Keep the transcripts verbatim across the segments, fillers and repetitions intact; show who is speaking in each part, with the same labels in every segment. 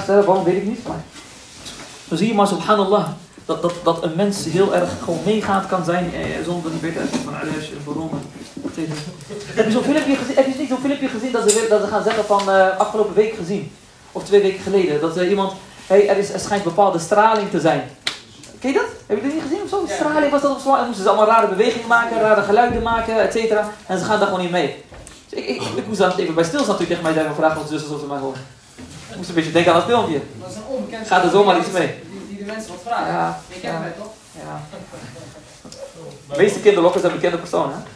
Speaker 1: stellen, waarom weet ik niet. Maar dan zie je maar, subhanallah, dat, dat, dat een mens heel erg gewoon meegaat kan zijn eh, zonder een beter van Arash en Barom. Heb je zo'n filmpje gezien? Heb je niet zo'n filmpje gezien dat ze, dat ze gaan zeggen van uh, afgelopen week gezien? Of twee weken geleden. Dat uh, iemand, hey, er, is, er schijnt bepaalde straling te zijn. Ken je dat? Heb je dat niet gezien of zo? Straling was dat of zo? En moesten ze allemaal rare bewegingen maken, rare geluiden maken, et cetera. En ze gaan daar gewoon niet mee. Dus ik, ik, ik, ik moest daar even bij stilstaan toen tegen mij zeggen, vragen of zussen of ze mij horen. Ik moest een beetje denken aan het filmpje.
Speaker 2: Dat is een onbekend.
Speaker 1: Gaat er zomaar iets mee?
Speaker 2: Die, die de mensen wat vragen.
Speaker 1: Ja.
Speaker 2: Je kent
Speaker 1: Ja.
Speaker 2: mij toch?
Speaker 1: Ja. De meeste kinderlokkers zijn bekende personen, hè?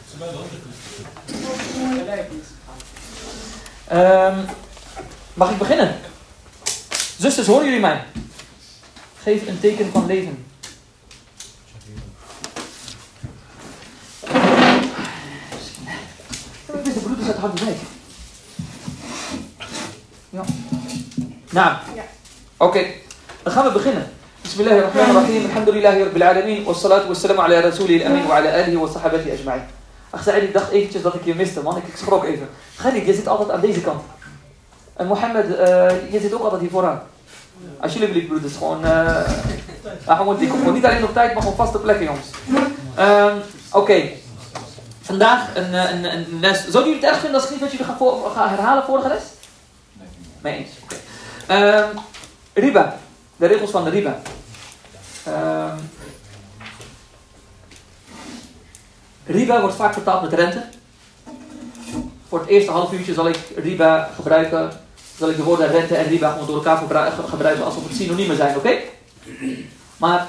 Speaker 1: Um, mag ik beginnen? Zusters, horen jullie mij? Geef een teken van leven. Ik wist de broeders uit Harderwijk. Ja. Nou, ja. Oké, okay. Dan gaan we beginnen. Bismillahirrahmanirrahim. Alhamdulillahi rabbil alamin. Wassalatu wassalamu ala rasulil amin wa ala alihi wa sahabati ajma'in. Ach, Saïd, ik dacht eventjes dat ik je miste, man. Ik, ik schrok even. Khalid, je zit altijd aan deze kant. En Mohammed, uh, je zit ook altijd hier vooraan. Alsjeblieft, broeders. Gewoon, uh, gewoon niet alleen op tijd, maar gewoon vaste plekken, jongens. Um, Oké. Okay. Vandaag een, een, een les. Zouden jullie het erg vinden als ik niet wat jullie gaan, voor, gaan herhalen vorige les? Nee eens. Oké. Okay. Um, riba. De regels van de riba. Um, riba wordt vaak vertaald met rente. Voor het eerste half uurtje zal ik riba gebruiken. Zal ik de woorden rente en riba gewoon door elkaar gebruiken alsof het synoniemen zijn, oké? Okay? Maar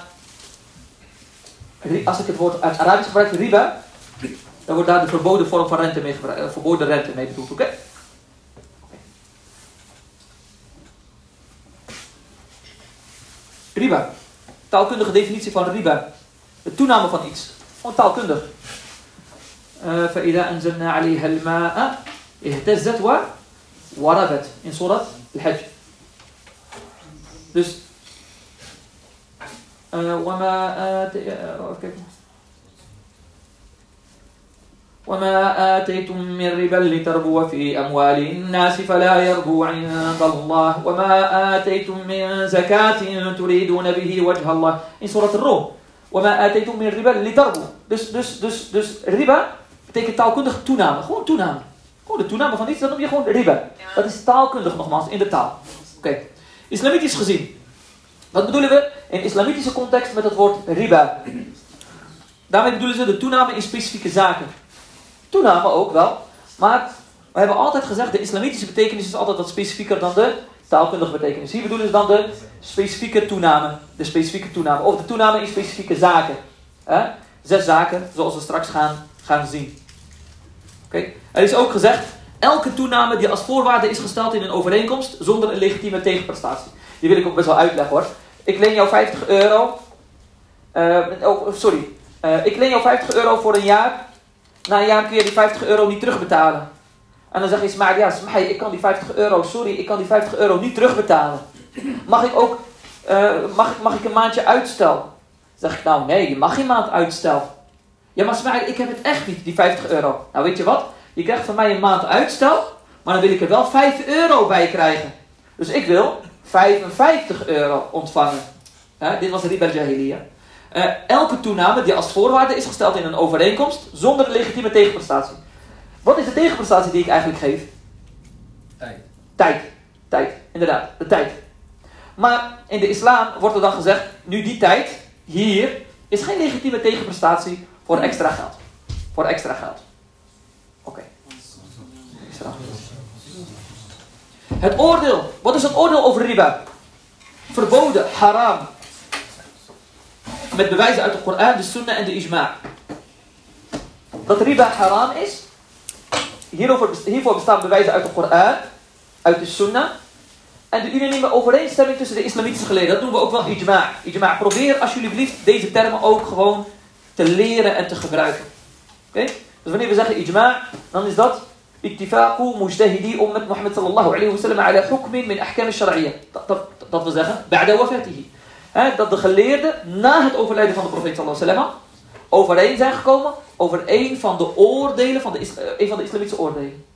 Speaker 1: als ik het woord uit Arabisch gebruik, riba, dan wordt daar de verboden vorm van rente mee gebruikt, verboden rente mee bedoeld, oké? Okay? Riba. Taalkundige definitie van riba. De toename van iets. Gewoon taalkundig. فإذا أنزلنا عليها الماء اهتزت وربت in Surat Al-Hajj. Dus وما وما آتيتم من ربا لتربو في أموال الناس فلا يربو عند الله وما آتيتم من زكاة تريدون به وجه الله in Surat Al-Rum. وما آتيتم من ربا لتربو. Dus, dus, dus, dus riba betekent taalkundig toename. Gewoon toename. Gewoon de toename van iets, dat noem je gewoon riba. Dat is taalkundig nogmaals, in de taal. Oké. Okay. Islamitisch gezien. Wat bedoelen we in islamitische context met het woord riba? Daarmee bedoelen ze de toename in specifieke zaken. Toename ook wel. Maar we hebben altijd gezegd, de islamitische betekenis is altijd wat specifieker dan de taalkundige betekenis. Hier bedoelen ze dan de specifieke toename. De specifieke toename. Of de toename in specifieke zaken. Eh? Zes zaken, zoals we straks gaan, gaan zien. Okay. Er is ook gezegd, elke toename die als voorwaarde is gesteld in een overeenkomst, zonder een legitieme tegenprestatie. Die wil ik ook best wel uitleggen hoor. Ik leen jou vijftig euro. Uh, oh, sorry. Uh, ik leen jou vijftig euro voor een jaar. Na een jaar kun je die vijftig euro niet terugbetalen. En dan zeg je, maar ja, Smai, ik kan die vijftig euro, sorry, ik kan die vijftig euro niet terugbetalen. Mag ik ook, uh, mag, mag ik een maandje uitstel? Dan zeg ik, nou nee, je mag geen maand uitstel. Ja, maar Smai, ik heb het echt niet, die vijftig euro. Nou, weet je wat? Je krijgt van mij een maand uitstel, maar dan wil ik er wel vijf euro bij krijgen. Dus ik wil vijfenvijftig euro ontvangen. Uh, dit was riba al-jahiliya. Uh, elke toename die als voorwaarde is gesteld in een overeenkomst, zonder een legitieme tegenprestatie. Wat is de tegenprestatie die ik eigenlijk geef?
Speaker 2: Tijd.
Speaker 1: Tijd. Tijd, inderdaad, de tijd. Maar in de islam wordt er dan gezegd, nu die tijd, hier, is geen legitieme tegenprestatie voor extra geld. Voor extra geld. Oké. Okay. Het oordeel. Wat is het oordeel over riba? Verboden, haram. Met bewijzen uit de Koran, de Sunnah en de Ijma'. Dat riba haram is. Hierover, hiervoor bestaan bewijzen uit de Koran, uit de Sunnah. En de unanieme overeenstemming tussen de islamitische geleerden. Dat doen we ook wel Ijma'. Ijma'. Probeer alsjeblieft deze termen ook gewoon te leren en te gebruiken. Oké? Okay? Dus wanneer we zeggen Ijma', dan is dat ittifaqu mujtahidi ummat Mohammed sallallahu alayhi wa sallam ala hukmin min ahkam al-shar'iyya. Dat, dat, dat wil zeggen, ba'da wafatihi. He, dat de geleerden na het overlijden van de profeet sallallahu alayhi wa sallam overeen zijn gekomen over een van de oordelen van de, een van de islamitische oordelen.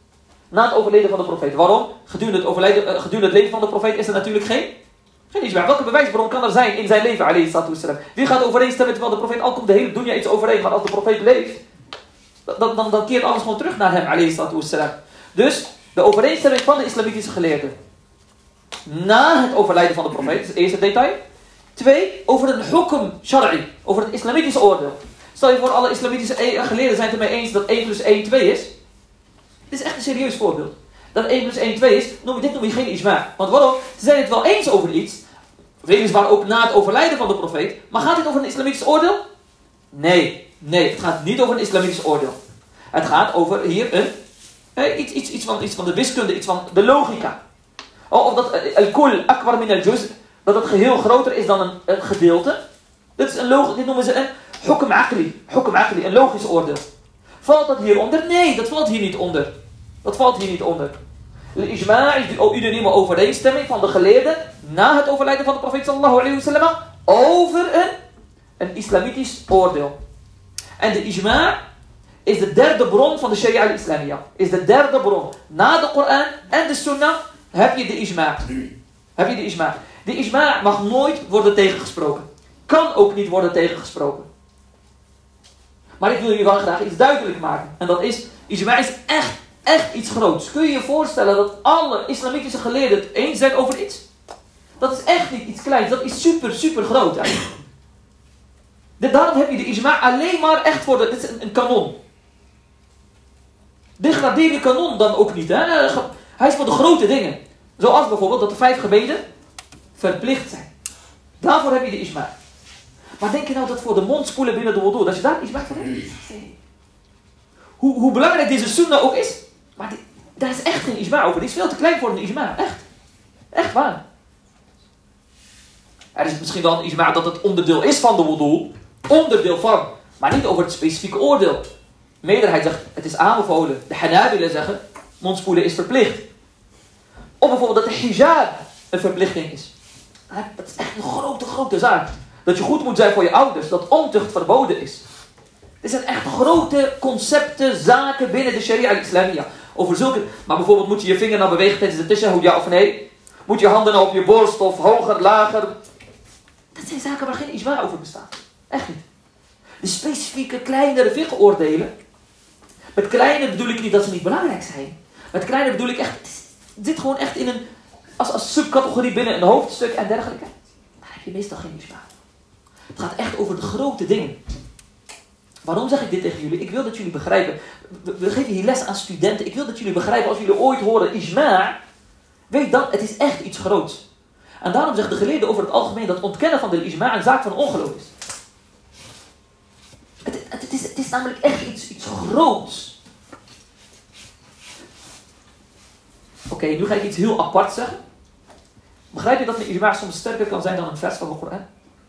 Speaker 1: Na het overlijden van de profeet. Waarom? Gedurende het, overlijden, uh, gedurende het leven van de profeet is er natuurlijk geen, geen ijma'. Welke bewijsbron kan er zijn in zijn leven, alayhi salatu wassalam? Wie gaat overeenstemmen terwijl de profeet, al komt de hele dunya iets overeen, maar als de profeet leeft, dan, dan, dan keert alles gewoon terug naar hem, alayhi salatu wassalam. Dus, de overeenstemming van de islamitische geleerden. Na het overlijden van de profeet, dat is het eerste detail. Twee, over een hukm shar'i, over het islamitische oordeel. Stel je voor, alle islamitische geleerden zijn het ermee eens dat één plus één twee is. Dit is echt een serieus voorbeeld. Dat één plus één twee is, noem, dit noem je geen ijma'. Want waarom? Ze zijn het wel eens over iets, weliswaar ook na het overlijden van de profeet, maar gaat dit over een islamitisch oordeel? Nee, nee, het gaat niet over een islamitisch oordeel. Het gaat over hier een, eh, iets, iets, iets, van, iets van de wiskunde, iets van de logica. Oh, of dat uh, al-kul akbar min al-juz', dat het geheel groter is dan een, een gedeelte. Dit, is een log, dit noemen ze een hukm aqli, hukm aqli, een logisch oordeel. Valt dat hier onder? Nee, dat valt hier niet onder. Dat valt hier niet onder. De ijma' is de unanieme overeenstemming van de geleerden na het overlijden van de profeet sallallahu alayhi wa sallam over een, een islamitisch oordeel. En de ijma' is de derde bron van de sharia al-islamiyya. Is de derde bron. Na de Koran en de sunnah heb je de ijma'. Heb je de ijma'. De ijma' mag nooit worden tegengesproken. Kan ook niet worden tegengesproken. Maar ik wil jullie wel graag iets duidelijk maken. En dat is, ijma' is echt, echt iets groots. Kun je je voorstellen dat alle islamitische geleerden het eens zijn over iets? Dat is echt niet iets kleins. Dat is super, super groot eigenlijk. Daarom heb je de ijma' alleen maar echt voor de... Dit is een, een kanon. Degradeer je kanon dan ook niet. Hè? Hij is voor de grote dingen. Zoals bijvoorbeeld dat de vijf gebeden verplicht zijn. Daarvoor heb je de ijma'. Maar denk je nou dat voor de mond spoelen binnen de wudu, dat je daar ijma' voor hebt? Hoe, hoe belangrijk deze sunnah ook is, maar die, daar is echt geen ijma' over. Die is veel te klein voor een ijma'. Echt. Echt waar. Er is misschien wel een ijma' dat het onderdeel is van de wudu. Onderdeel van. Maar niet over het specifieke oordeel. De meerderheid zegt, het is aanbevolen. De Hanabila zeggen, mondspoelen is verplicht. Of bijvoorbeeld dat de hijab een verplichting is. Dat is echt een grote, grote zaak. Dat je goed moet zijn voor je ouders. Dat ontucht verboden is. Dit zijn echt grote concepten, zaken binnen de sharia al-islamiyya. Over zulke... Maar bijvoorbeeld moet je je vinger nou bewegen tijdens de tashahhud, ja of nee? Moet je handen nou op je borst of hoger, lager? Dat zijn zaken waar geen ijma' over bestaat. Echt niet. De specifieke kleinere fiqh-oordelen. Met kleine bedoel ik niet dat ze niet belangrijk zijn. Met kleine bedoel ik echt... Het zit gewoon echt in een... Als, als subcategorie binnen een hoofdstuk en dergelijke. Daar heb je meestal geen ijma'. Het gaat echt over de grote dingen. Waarom zeg ik dit tegen jullie? Ik wil dat jullie begrijpen. We, we geven hier les aan studenten. Ik wil dat jullie begrijpen, als jullie ooit horen ijma', weet dan, het is echt iets groots. En daarom zegt de geleerde over het algemeen dat ontkennen van de ijma' een zaak van ongeloof is. Het, het, het, is, het is namelijk echt iets, iets groots. Oké, okay, nu ga ik iets heel apart zeggen. Begrijp je dat een ijma' soms sterker kan zijn dan een vers van de Koran?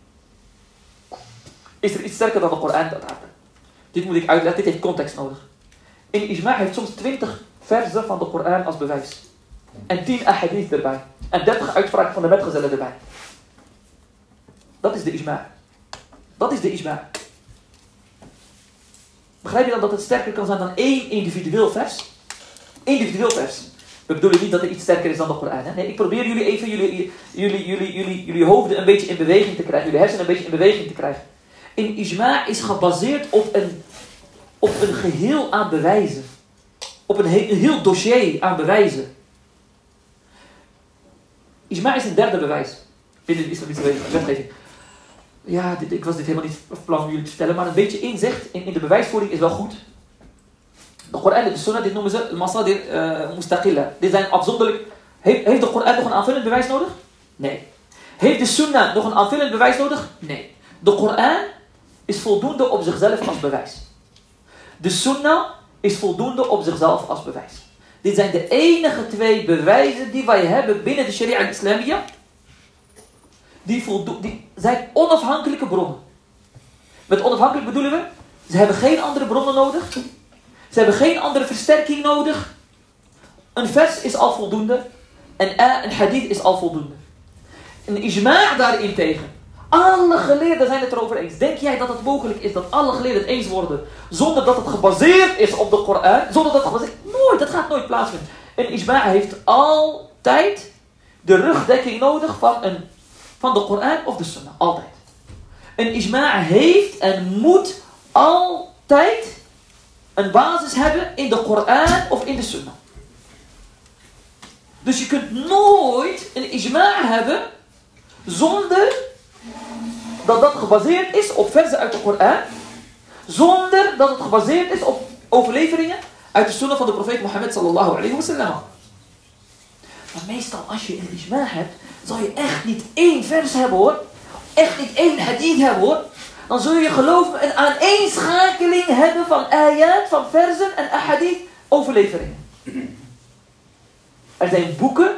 Speaker 1: Is er iets sterker dan de Koran? Dit moet ik uitleggen, dit heeft context nodig. Een ijma' heeft soms twintig versen van de Koran als bewijs. En tien ahadith erbij. En dertig uitspraken van de metgezellen erbij. Dat is de ijma'. Dat is de ijma'. Begrijp je dan dat het sterker kan zijn dan één individueel vers? Individueel vers. We bedoelen niet dat er iets sterker is dan de Koran. Hè? Nee, ik probeer jullie even jullie, jullie, jullie, jullie, jullie hoofden een beetje in beweging te krijgen. Jullie hersenen een beetje in beweging te krijgen. Een ijma' is gebaseerd op een, op een geheel aan bewijzen. Op een, he, een heel dossier aan bewijzen. Ijma' is een derde bewijs. Binnen de islamitische wetgeving. Ja, dit, ik was dit helemaal niet van plan om jullie te vertellen. Maar een beetje inzicht in, in de bewijsvoering is wel goed. De Koran en de Sunnah, dit noemen ze masadir uh, mustaqilla. Dit zijn afzonderlijk. Heeft, heeft de Koran nog een aanvullend bewijs nodig? Nee. Heeft de Sunnah nog een aanvullend bewijs nodig? Nee. De Koran is voldoende op zichzelf als bewijs. De Sunnah is voldoende op zichzelf als bewijs. Dit zijn de enige twee bewijzen die wij hebben binnen de sharia al-islamiyya. Die, voldo- die zijn onafhankelijke bronnen. Met onafhankelijk bedoelen we, ze hebben geen andere bronnen nodig. Ze hebben geen andere versterking nodig. Een vers is al voldoende. En een hadith is al voldoende. Een ijma' daarin tegen. Alle geleerden zijn het erover eens. Denk jij dat het mogelijk is dat alle geleerden het eens worden zonder dat het gebaseerd is op de Koran? Zonder dat het gebaseerd... Nooit, dat gaat nooit plaatsvinden. Een ijma' heeft altijd de rugdekking nodig van, een, van de Koran of de Sunnah. Altijd. Een ijma' heeft en moet altijd een basis hebben in de Koran of in de Sunnah. Dus je kunt nooit een ijma' hebben zonder dat dat gebaseerd is op versen uit de Koran. Zonder dat het gebaseerd is op overleveringen uit de Sunnah van de profeet Mohammed sallallahu alayhi wa sallam. Maar meestal als je een ijma' hebt, zal je echt niet één vers hebben hoor. Echt niet één hadith hebben hoor. Dan zul je geloof me een aaneenschakeling hebben van ayat, van versen en ahadith overleveringen. Er zijn boeken.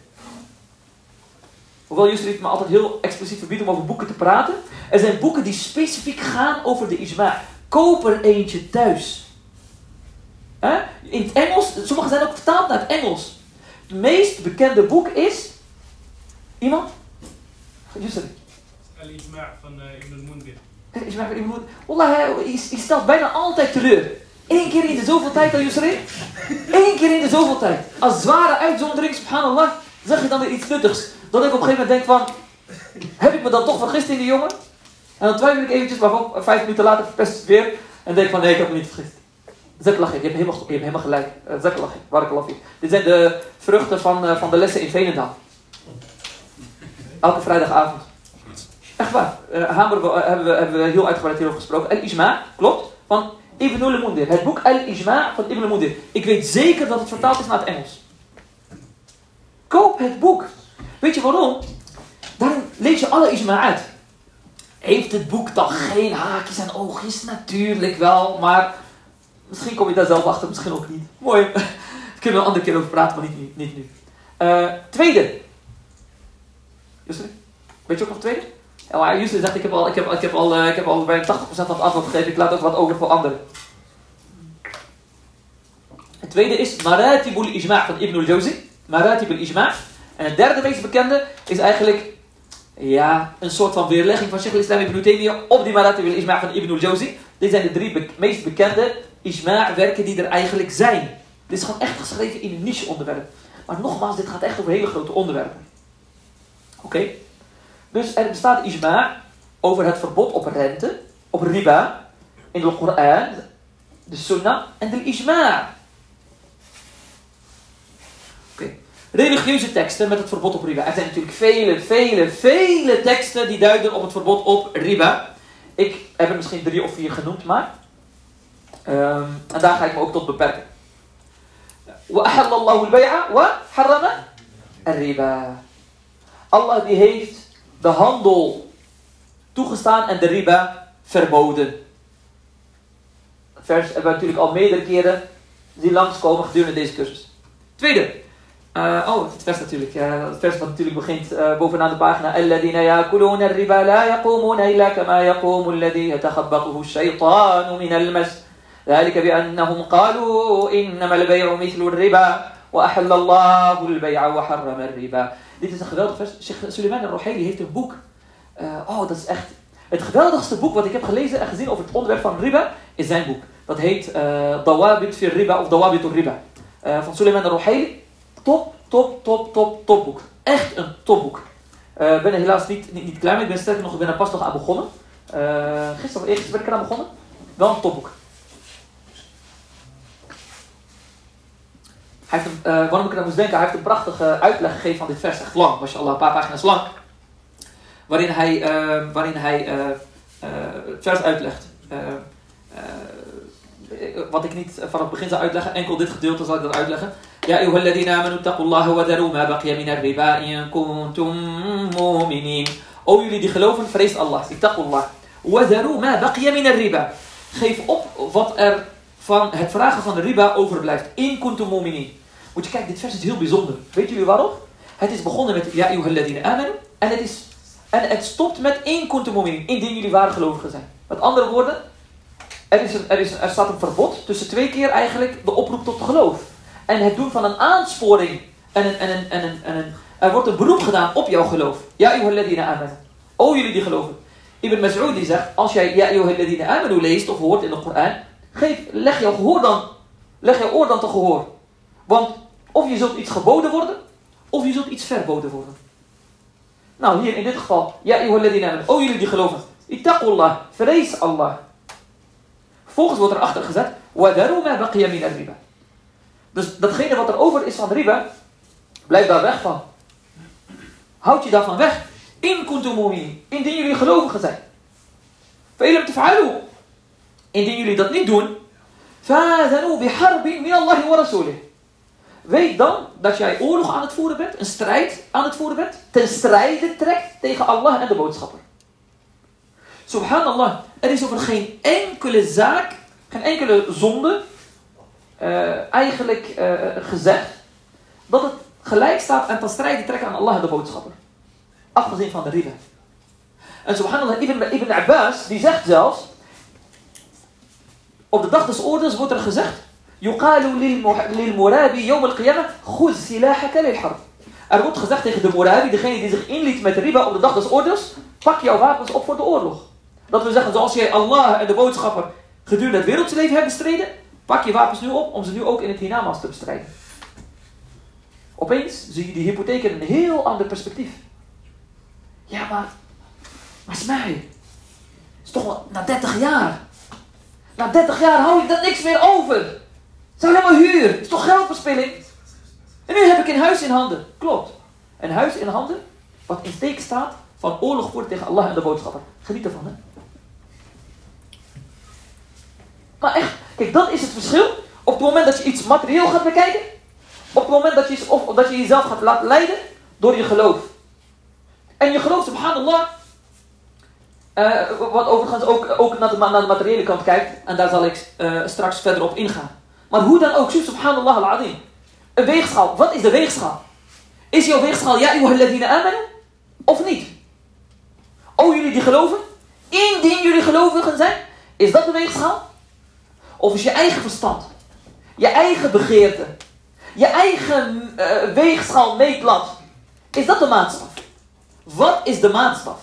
Speaker 1: Hoewel Yusri het me altijd heel expliciet verbiedt om over boeken te praten. Er zijn boeken die specifiek gaan over de ijma'. Koop er eentje thuis. He? In het Engels, sommige zijn ook vertaald naar het Engels. Het meest bekende boek is... Iemand? Yusri.
Speaker 3: Al-Ijma' van uh, Ibn al-Mundhir.
Speaker 1: Ijma' van Ibn al-Mundhir. Wallah, je stelt bijna altijd teleur. Eén keer in de zoveel tijd al, Yusri. Eén keer in de zoveel tijd. Als zware uitzondering, subhanallah, zeg je dan weer iets nuttigs. Dat ik op een gegeven moment denk van... Heb ik me dan toch vergist in die jongen? En dan twijfel ik eventjes, maar vijf minuten later verpest het weer. En denk van, nee, ik heb me niet vergist. Zaklachik, je hebt helemaal, je hebt helemaal gelijk. Uh, Zaklachik, barakallahu fiek. Dit zijn de vruchten van, uh, van de lessen in Veenendaal. Elke vrijdagavond. Echt waar. Uh, Hamer uh, hebben, we, hebben we heel uitgebreid hierover gesproken. Al-Ijma', klopt, van Ibn al-Mundhir. Het boek Al-Ijma' van Ibn al-Mundhir. Ik weet zeker dat het vertaald is naar het Engels. Koop het boek. Weet je waarom? Daarin lees je alle ijma' uit. Heeft het boek dan geen haakjes en oogjes? Natuurlijk wel, maar misschien kom je daar zelf achter, misschien ook niet. Mooi. Daar kunnen we een andere keer over praten, maar niet nu. Niet nu. Uh, tweede. Jusri, weet je ook nog tweede? Ja, Jusri zegt, ik heb al, ik heb, ik heb al, uh, ik heb al bijna tachtig procent van het antwoord gegeven. Ik laat ook wat over voor anderen. Het tweede is Maratib al-Ijma' van Ibn al-Jawzi. Maratib al-Ijma'. En het derde meest bekende is eigenlijk ja, een soort van weerlegging van Sheikh al-Islam ibn Taymiyyah op die Maratib al-Ijma' van Ibn al-Jawzi. Dit zijn de drie be- meest bekende ijma' die er eigenlijk zijn. Dit is gewoon echt geschreven in een niche onderwerp. Maar nogmaals, dit gaat echt over hele grote onderwerpen. Oké. Okay. Dus er bestaat ijma' over het verbod op rente, op riba, in de Koran, de Sunnah en de ijma'. Oké. Okay. Religieuze teksten met het verbod op riba. Er zijn natuurlijk vele, vele, vele teksten die duiden op het verbod op riba. Ik heb er misschien drie of vier genoemd, maar. Um, en daar ga ik me ook tot beperken. Wa ahallallahu al-bay'a wa harrama al-riba. Allah die heeft de handel toegestaan en de riba verboden. Het vers hebben we natuurlijk al meerdere keren die langskomen gedurende deze cursus. Tweede. Uh, oh, het vers natuurlijk. Ja, het vers wat natuurlijk begint uh, bovenaan de pagina. Alladina yakuluna riba la yaqumuna illa kama yaqumu alladhi yatakhabbathu ash-shaytanu min al-mas. ذلك بأنهم قالوا إنما البيع مثل الربا وأحل الله البيع وحرم الربا. Dit is een geweldig vers. Sheikh Suleiman al-Ruhaili heeft een boek. Uh, oh, dat is echt het geweldigste boek wat ik heb gelezen en gezien over het onderwerp van riba is zijn boek. Dat heet uh, Dawabit fi riba of Dawabit al-riba. Uh, van Suleiman al-Ruhaili. Top, top, top, top, topboek. Echt een topboek. Ik uh, ben er helaas niet, niet, niet klaar mee. Ik ben sterker nog, ik ben er pas nog aan begonnen. Uh, gisteren of eergisteren ben ik eraan begonnen. Wel een topboek. Hij heeft een, uh, waarom ik eraan moest denken, hij heeft een prachtige uitleg gegeven van dit vers. Echt lang, mashallah, een paar pagina's lang. Waarin hij, uh, waarin hij uh, uh, het vers uitlegt. Uh, uh, wat ik niet vanaf het begin zal uitleggen, enkel dit gedeelte zal ik dat uitleggen. Ja, ayyuhalladhina amanu taqullaha wa dharu ma baqiya min ar-riba in kuntum mu'minin. O jullie die geloven, vreest Allah. Ittaqullah. Wa dharu ma baqiya min ar-riba. Geef op wat er van het vragen van de riba overblijft. In kuntum mu'minin. Moet je kijken, dit vers is heel bijzonder. Weet jullie waarom? Het is begonnen met ja, ayyuhalladhina amanu. En het is en het stopt met in kuntum mu'minin. Indien jullie ware gelovigen zijn. Met andere woorden, er, is een, er, is een, er staat een verbod tussen twee keer eigenlijk de oproep tot geloof. En het doen van een aansporing. En, een, en, een, en, een, en een, er wordt een beroep gedaan op jouw geloof. Ja, ayyuhalladhina amanu. O jullie die geloven. Ibn Mas'ud die zegt, als jij ja, ayyuhalladhina amanu leest of hoort in de Koran, geef, leg jouw gehoor dan, leg jouw oor dan te gehoor. Want Of je zult iets geboden worden, of je zult iets verboden worden. Nou, hier in dit geval, ja, ayyuhalladhina amanu, o jullie die geloven, ittaqullah, vrees Allah. Vervolgens wordt er achter gezet, wadaru ma baqiya min ar-riba. Dus datgene wat er over is van riba, blijf daar weg van. Houd je daarvan weg. In kuntum mu'minin, indien jullie gelovigen zijn. Fa in lam taf'alu, indien jullie dat niet doen, fa'adhanu biharbin min Allah wa rasulih. Weet dan dat jij oorlog aan het voeren bent, een strijd aan het voeren bent, ten strijde trekt tegen Allah en de boodschapper. Subhanallah, er is over geen enkele zaak, geen enkele zonde, uh, eigenlijk uh, gezegd, dat het gelijk staat en ten strijde trekken aan Allah en de boodschapper. Afgezien van de riba. En subhanallah, Ibn, Ibn Abbas, die zegt zelfs, op de dag des oordeels wordt er gezegd, يقال للمرابي يوم القيامة خذ سلاحك للحرب. Er wordt gezegd tegen de Murabi, degene die zich inliet met riba op de dag des oordeels, pak jouw wapens op voor de oorlog. Dat we zeggen, zoals jij Allah en de boodschapper gedurende het wereldse leven hebt bestreden, pak je wapens nu op om ze nu ook in het hiernamaals te bestrijden. Opeens zie je die hypotheek in een heel ander perspectief. Ja, maar, maar Smaïl, het is toch wel na dertig jaar. Na dertig jaar hou ik dan niks meer over. Het is alleen maar huur. Het is toch geldverspilling? En nu heb ik een huis in handen. Klopt. Een huis in handen wat in teken staat van oorlog voeren tegen Allah en de boodschapper. Geniet ervan, hè? Maar echt, kijk, dat is het verschil. Op het moment dat je iets materieel gaat bekijken. Op het moment dat je, of, dat je jezelf gaat laten leiden door je geloof. En je geloof, subhanallah, uh, wat overigens ook, ook naar, de, naar de materiële kant kijkt. En daar zal ik uh, straks verder op ingaan. Maar hoe dan ook, subhanallah al-azim. Een weegschaal. Wat is de weegschaal? Is jouw weegschaal, ja, ayyuhalladhina amanu? Of niet? O jullie die geloven? Indien jullie gelovigen zijn, is dat de weegschaal? Of is je eigen verstand, je eigen begeerte, je eigen uh, weegschaal meetlat, is dat de maatstaf? Wat is de maatstaf?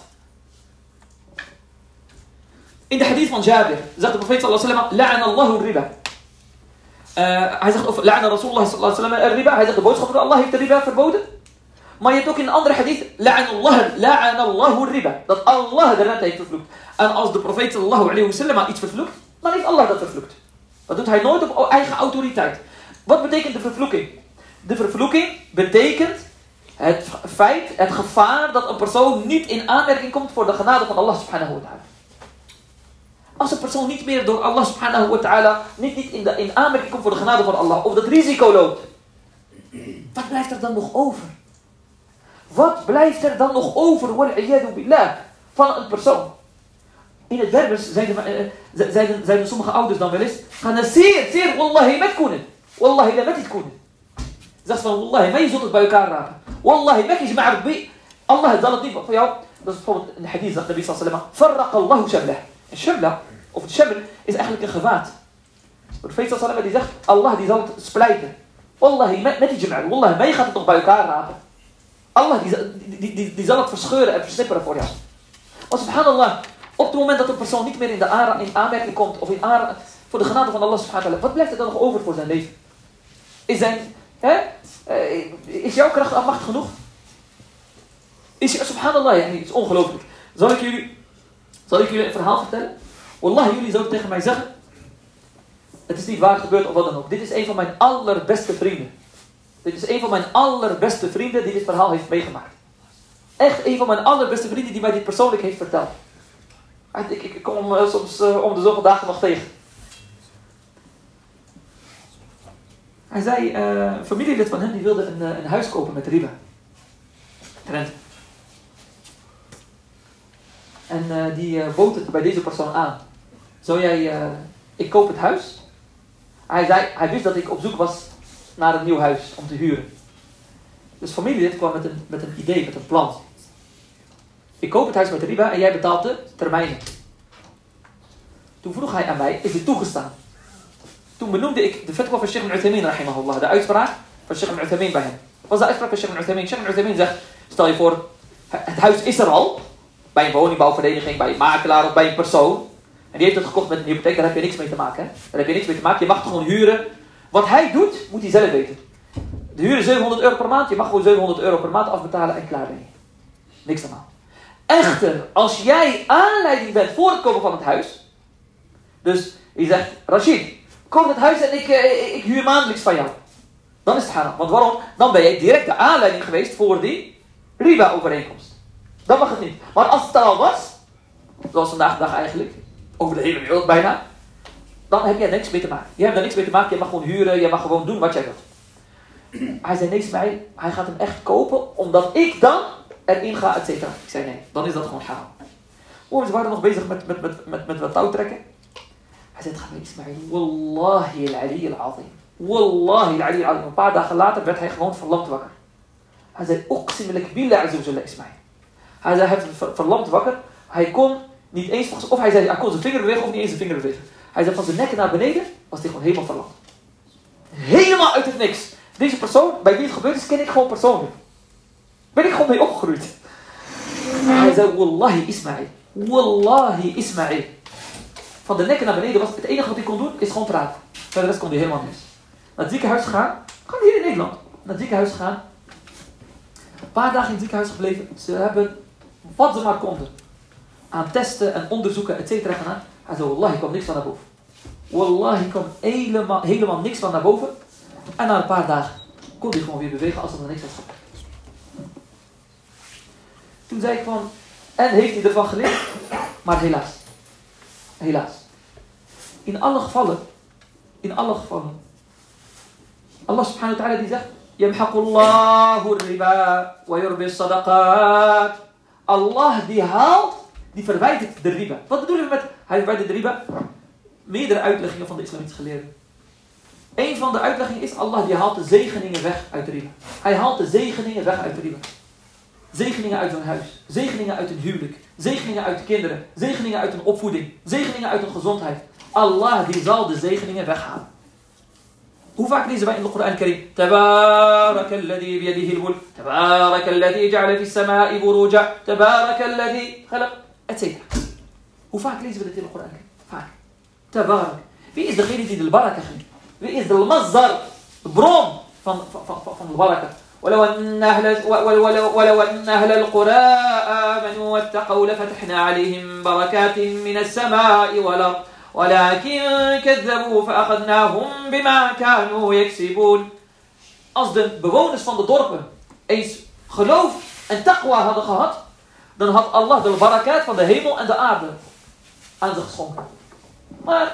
Speaker 1: In de hadith van Jabir zegt de profeet sallallahu alaihi wasallam, la'ana Allahu riba. Uh, hij zegt, of la'ana Rasulullah sallallahu alaihi wasallam riba. Hij zegt, de boodschapper van Allah heeft de riba verboden. Maar je hebt ook in een andere hadith, la'ana Allahu riba. Dat Allah de rente heeft vervloekt. En als de profeet sallallahu alaihi wasallam iets vervloekt, dan heeft Allah dat vervloekt. Dat doet hij nooit op eigen autoriteit. Wat betekent de vervloeking? De vervloeking betekent het feit, het gevaar dat een persoon niet in aanmerking komt voor de genade van Allah subhanahu wa ta'ala. Als een persoon niet meer door Allah subhanahu wa ta'ala niet, niet in, de, in aanmerking komt voor de genade van Allah, of dat risico loopt, wat blijft er dan nog over? Wat blijft er dan nog over, wal-iyadu billah, van een persoon? In het Berbers zeiden, uh, zeiden, zeiden sommige ouders dan wel eens, ga naar zeer, zeer, wallahi met koenen. Wallahi la met dit koenen. Zegt van, wallahi, maar je zult het bij elkaar raken. Wallahi, mek je maar bij. Allah zal het niet voor jou. Dat is bijvoorbeeld een hadith, zegt Nabi sallallahu alaihi wasallam, farraqa Allahu shamlah. En shamla, of het shaml, is eigenlijk een gewaad. De profeet sallallahu alaihi wasallam die zegt, Allah die zal het splijten. Wallahi, met die jama'al, wallahi, mij gaat het nog bij elkaar raken. Allah die, die, die, die zal het verscheuren en versnipperen voor jou. Maar subhanallah, op het moment dat een persoon niet meer in, de aanra- in aanmerking komt, of in aanra- voor de genade van Allah subhanahu wa ta'ala, wat blijft er dan nog over voor zijn leven? Is zijn, hè? Uh, is jouw kracht al macht genoeg? Is je, subhanallah, ja, het is ongelooflijk. Zal ik jullie, zal ik jullie een verhaal vertellen? Wallah, jullie zouden tegen mij zeggen, het is niet waar gebeurd of wat dan ook. Dit is een van mijn allerbeste vrienden. Dit is een van mijn allerbeste vrienden die dit verhaal heeft meegemaakt. Echt een van mijn allerbeste vrienden die mij dit persoonlijk heeft verteld. Ik, ik, ik kom hem uh, soms uh, om de zoveel dagen nog tegen. Hij zei, uh, een familielid van hem die wilde een, uh, een huis kopen met riba. Rente. En uh, die uh, bood het bij deze persoon aan. Zou jij, uh, ik koop het huis. Hij zei, hij wist dat ik op zoek was naar een nieuw huis om te huren. Dus familielid kwam met een, met een idee, met een plan. Ik koop het huis met riba en jij betaalt de termijnen. Toen vroeg hij aan mij, is dit toegestaan? Toen benoemde ik de fatwa van Sheikh Ibn Uthaymin, rahimahullah, de uitspraak van Sheikh Ibn Uthaymin bij hem. Wat was de uitspraak van Sheikh Ibn Uthaymin? Sheikh Ibn Uthaymin zegt, stel je voor, het huis is er al, bij een woningbouwvereniging, bij een makelaar of bij een persoon. En die heeft het gekocht met een hypotheek, daar heb je niks mee te maken. Hè? Daar heb je niks mee te maken, je mag het gewoon huren. Wat hij doet, moet hij zelf weten. De huur is zevenhonderd euro per maand. Je mag gewoon zevenhonderd euro per maand afbetalen en klaar ben je. Niks aan. Echter, als jij aanleiding bent voor het kopen van het huis. Dus je zegt, Rashid, koop het huis en ik, ik, ik huur maandelijks van jou. Dan is het haram. Want waarom? Dan ben jij direct de aanleiding geweest voor die riba-overeenkomst. Dan mag het niet. Maar als het al was, zoals vandaag de dag eigenlijk, over de hele wereld bijna, dan heb jij niks mee te maken. Je hebt daar niks mee te maken, je mag gewoon huren, je mag gewoon doen wat jij wilt. Hij zei, nee Ismail, hij gaat hem echt kopen, omdat ik dan erin ga, et cetera. Ik zei, nee, dan is dat gewoon haram. Oh, ze waren nog bezig met, met, met, met, met wat touwtrekken. Hij zei, het gaat met Ismail, wallahi al-ali al-azim. Wallahi al-ali al-azim. Een paar dagen later werd hij gewoon verlamd wakker. Hij zei, uqsimilek billah azawajal Ismail. Hij zei, hij heeft ver, verlamd wakker. Hij kon niet eens, of hij zei, hij kon zijn vinger bewegen of niet eens zijn vinger bewegen. Hij zei, van zijn nek naar beneden was hij gewoon helemaal verlamd. Helemaal uit het niks. Deze persoon, bij wie het gebeurd is, ken ik gewoon persoonlijk. Ben ik gewoon mee opgegroeid. Hij zei, wallahi Ismail. Wallahi Ismail. Van de nek naar beneden was het enige wat hij kon doen, is gewoon praten. Voor de rest kon hij helemaal niks. Naar het ziekenhuis gegaan. Gewoon hier in Nederland. Naar het ziekenhuis gegaan. Een paar dagen in het ziekenhuis gebleven. Ze hebben wat ze maar konden aan testen en onderzoeken, et cetera gedaan. Hij zei, wallahi, kwam niks van naar boven. Wallahi, kwam helemaal, helemaal niks van naar boven. En na een paar dagen kon hij gewoon weer bewegen als er niks was gebeurd. Toen zei ik van, en heeft hij ervan geleerd? Maar helaas. Helaas. In alle gevallen, in alle gevallen, Allah subhanahu wa ta'ala die zegt, Yamhaqullahu riba wa yurbi sadaqat. Allah die haalt, die verwijdert de riba. Wat bedoelen we met, hij verwijdert de riba? Meerdere uitleggingen van de islamitische geleerden. Een van de uitleggingen is, Allah die haalt de zegeningen weg uit de riba. Hij haalt de zegeningen weg uit de riba. Zegeningen uit hun huis. Zegeningen uit hun huwelijk. Zegeningen uit de kinderen. Zegeningen uit hun opvoeding. Zegeningen uit hun gezondheid. Allah die zal de zegeningen weghalen. Hoe vaak lezen wij in de Koran Karim? Tabarakalladhi biyadihi al-mulk. Tabarakalladhi ja'ala fi as-sama'i buruja. Tabarakalladhi khalaq. Etc. Hoe vaak lezen we dit in de Koran Karim? Vaak. Tabarak. Wie is degene die de baraka geeft? Wie is de mazdar? De bron van, van, van, van de baraka. ولو أن أهل ولو ولو أن أهل القرى آمنوا واتقوا لفتحنا عليهم بركات من السماء والأرض ولكن كذبوا فأخذناهم بما كانوا يكسبون. Als de bewoners van de dorpen eens geloof en taqwa hadden gehad, dan had Allah de barakat van de hemel en de aarde aan ze geschonken. Maar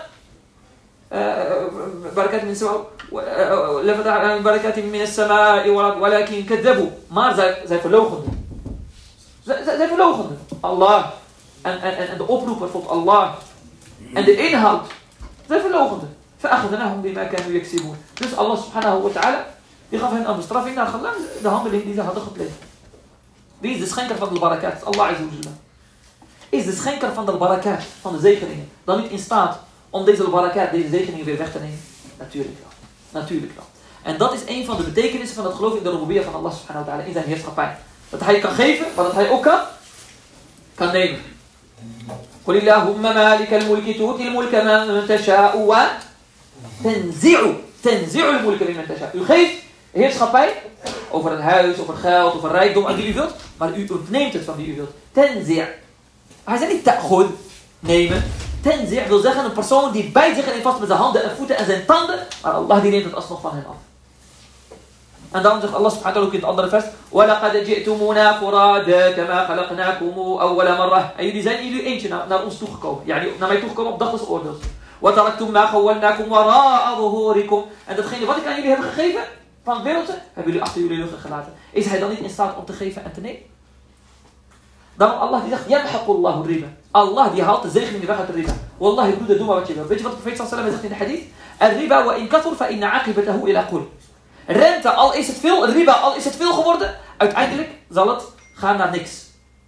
Speaker 1: بركات من السماء لفتح بركات من السماء ولكن كذبوا. Maar zij, zij verloochenden. Zij, zij, zij verloochenden. Allah. En, en, en de oproeper tot Allah. En de inhoud. Zij verloochenden. فأخذناهم بما كانوا يكسبون. Dus Allah subhanahu wa ta'ala, die gaf hen een bestraffing naar gelang de handeling die ze hadden gepleegd. Wie is de schenker van de barakat? Allah azza wa jalla. Is de schenker van de barakat, van de zegeningen, dan niet in staat om deze barakat, deze zegeningen weer weg te nemen? Natuurlijk wel. Natuurlijk wel. En dat is een van de betekenissen van het geloof in de rububiyyah van Allah subhanahu wa ta'ala, in zijn heerschappij. Dat hij kan geven, maar dat hij ook kan, kan nemen. قل اللهم مالك الملك تؤتي الملك من تشاء وتنزع تنزع الملك ممن تشاء. U geeft heerschappij over een huis, over geld, over rijkdom aan wie u wilt, maar u ontneemt het van wie u wilt. Tenzia. Hij zei niet ta'khud, nemen. Tenzia wil zeggen een persoon die bijt zich erin vast met zijn handen en voeten en zijn tanden, maar Allah die neemt het alsnog van hem af. En daarom zegt Allah subhanahu wa ta'ala ook in het andere vers: وَلَقَدْ جِئْتُمُونَا فُرَادَى كَمَا خَلَقْنَاكُمْ أَوَّلَ مَرَّةٍ. En jullie zijn jullie eentje naar, naar ons toegekomen. Ja, naar mij toegekomen op dag des oordeels. وَتَرَكْتُمْ مَا خَوَّلْنَاكُمْ وَرَاءَ ظُهُورِكُمْ. En datgene wat ik aan jullie heb gegeven, van het wereldse, hebben jullie achter jullie ruggen gelaten. Is hij dan niet in staat om te geven en te nemen? Daarom Allah die zegt: يَمْحَقُ riba. Allah die haalt de zegeningen weg uit de riba. Wallahi broeder, doe maar wat je wilt. Weet je wat de profeet sallallahu alaihi wasallam zegt in de hadith? الرِّبَا وَإِنْ كَثُرَ فَإِنَّ عَاقِبَتَهُ إِلَى قُلْ. Rente, al is het veel, riba, al is het veel geworden, uiteindelijk zal het gaan naar niks.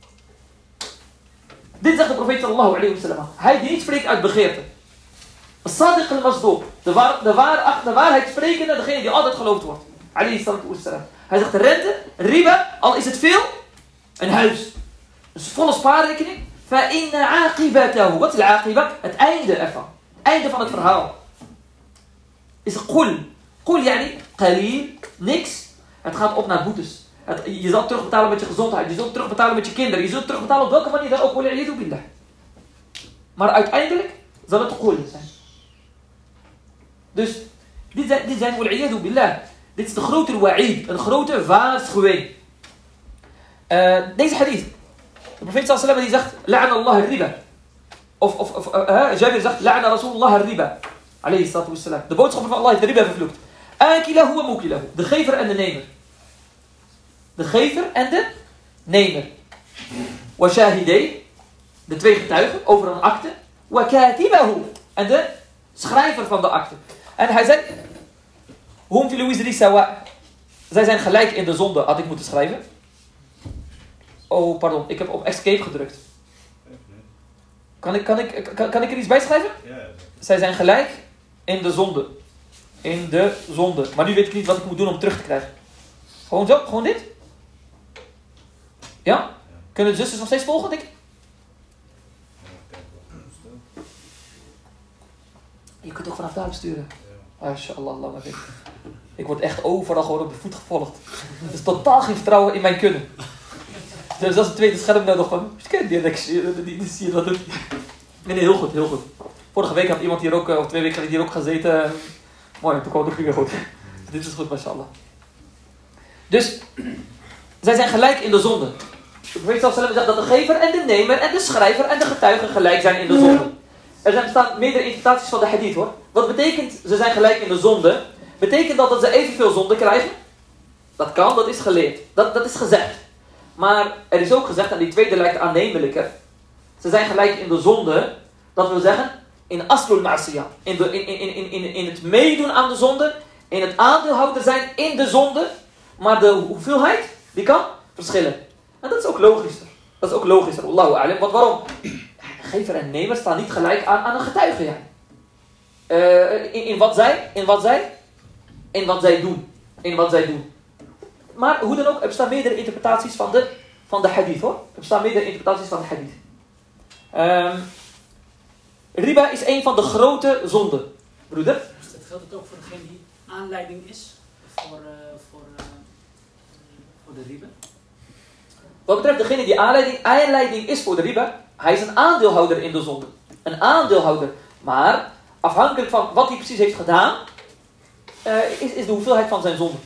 Speaker 1: Dit zegt de profeet sallallahu alayhi wa sallam. Hij die niet spreekt uit begeerte. As-sadiq al-masduq. De, waar, de, waar, de waarheid sprekende, degene die altijd geloofd wordt. Alayhi salatu wassalam. Hij zegt de rente, riba, al is het veel, een huis. Dus volle spaarrekening. فَإِنَّ عَاقِبَتَهُ. Wat is al-aqiba? Het einde ervan. Het einde van het verhaal. Is qul. قل يعني قليل, niks, Het gaat op naar boetes. Het, je zal terugbetalen met je gezondheid. Je zult terugbetalen met je kinderen. Je zult terugbetalen op welke manier dan ook. Wal'iyadu billah. Maar uiteindelijk zal het gooi zijn. Dus dit zijn, dit zijn wal'iyadu billah. Dit is de grote wa'id. Een grote waarschuwing. Uh, deze hadith. De profeet sallallahu alaihi wasallam die zegt, la'ana Allah al-riba. Of, of, of uh, Jabir zegt, la'ana Rasulullah al-riba. Alayhi salatu wassalam. De boodschapper van Allah heeft de riba vervloekt. Akilahu wa mukilahu. De gever en de nemer. De gever en de nemer. Wa shahidei. De twee getuigen over een akte. Wa katibahu. En de schrijver van de akte. En hij zei, hum fil wizri sawa. Zij zijn gelijk in de zonde, had ik moeten schrijven. Oh, pardon. Ik heb op escape gedrukt. Kan ik, kan ik, kan, kan ik er iets bij schrijven?
Speaker 3: Ja, ja.
Speaker 1: Zij zijn gelijk in de zonde. In de zonde. Maar nu weet ik niet wat ik moet doen om terug te krijgen. Gewoon zo? Gewoon dit? Ja? Ja. Kunnen de zusters nog steeds volgen, denk ik? Je kunt ook vanaf daar besturen. Mashallah, Allah maar weten. Ik word echt overal gewoon op de voet gevolgd. Er is totaal geen vertrouwen in mijn kunnen. Dus dat is het tweede scherm nou nog van. Je kent die, die, die, die zie je wat doet. Nee, nee, heel goed, heel goed. Vorige week had iemand hier ook, of twee weken geleden hier ook gezeten. Mooi, toen kwam het ook weer goed. Dit is goed, mashallah. Dus, zij zijn gelijk in de zonde. De profeet sallallahu alaihi wasallam zegt dat de gever en de nemer en de schrijver en de getuigen gelijk zijn in de zonde. Er zijn bestaan meerdere interpretaties van de hadith hoor. Wat betekent ze zijn gelijk in de zonde? Betekent dat dat ze evenveel zonde krijgen? Dat kan, dat is geleerd. Dat, dat is gezegd. Maar er is ook gezegd, en die tweede lijkt aannemelijker. Ze zijn gelijk in de zonde. Dat wil zeggen, in aslul ma'siyah. In, de, in, in, in, in, in het meedoen aan de zonde. In het aandeelhouder zijn in de zonde. Maar de hoeveelheid, die kan verschillen. En dat is ook logischer. Dat is ook logischer, Allahu a'lam. Want waarom? Gever en nemer staan niet gelijk aan, aan een getuige. Ja. Uh, in, in wat zij, in wat zij, in wat zij doen. In wat zij doen. Maar hoe dan ook, er bestaan meerdere interpretaties van de, van de hadith hoor. Er bestaan meerdere interpretaties van de hadith. Um, riba is een van de grote zonden. Broeder?
Speaker 4: Het geldt het ook voor degene die aanleiding is voor, uh, voor, uh, voor de riba?
Speaker 1: Wat betreft degene die aanleiding, aanleiding is voor de riba, hij is een aandeelhouder in de zonde. Een aandeelhouder. Maar afhankelijk van wat hij precies heeft gedaan, uh, is, is de hoeveelheid van zijn zonde.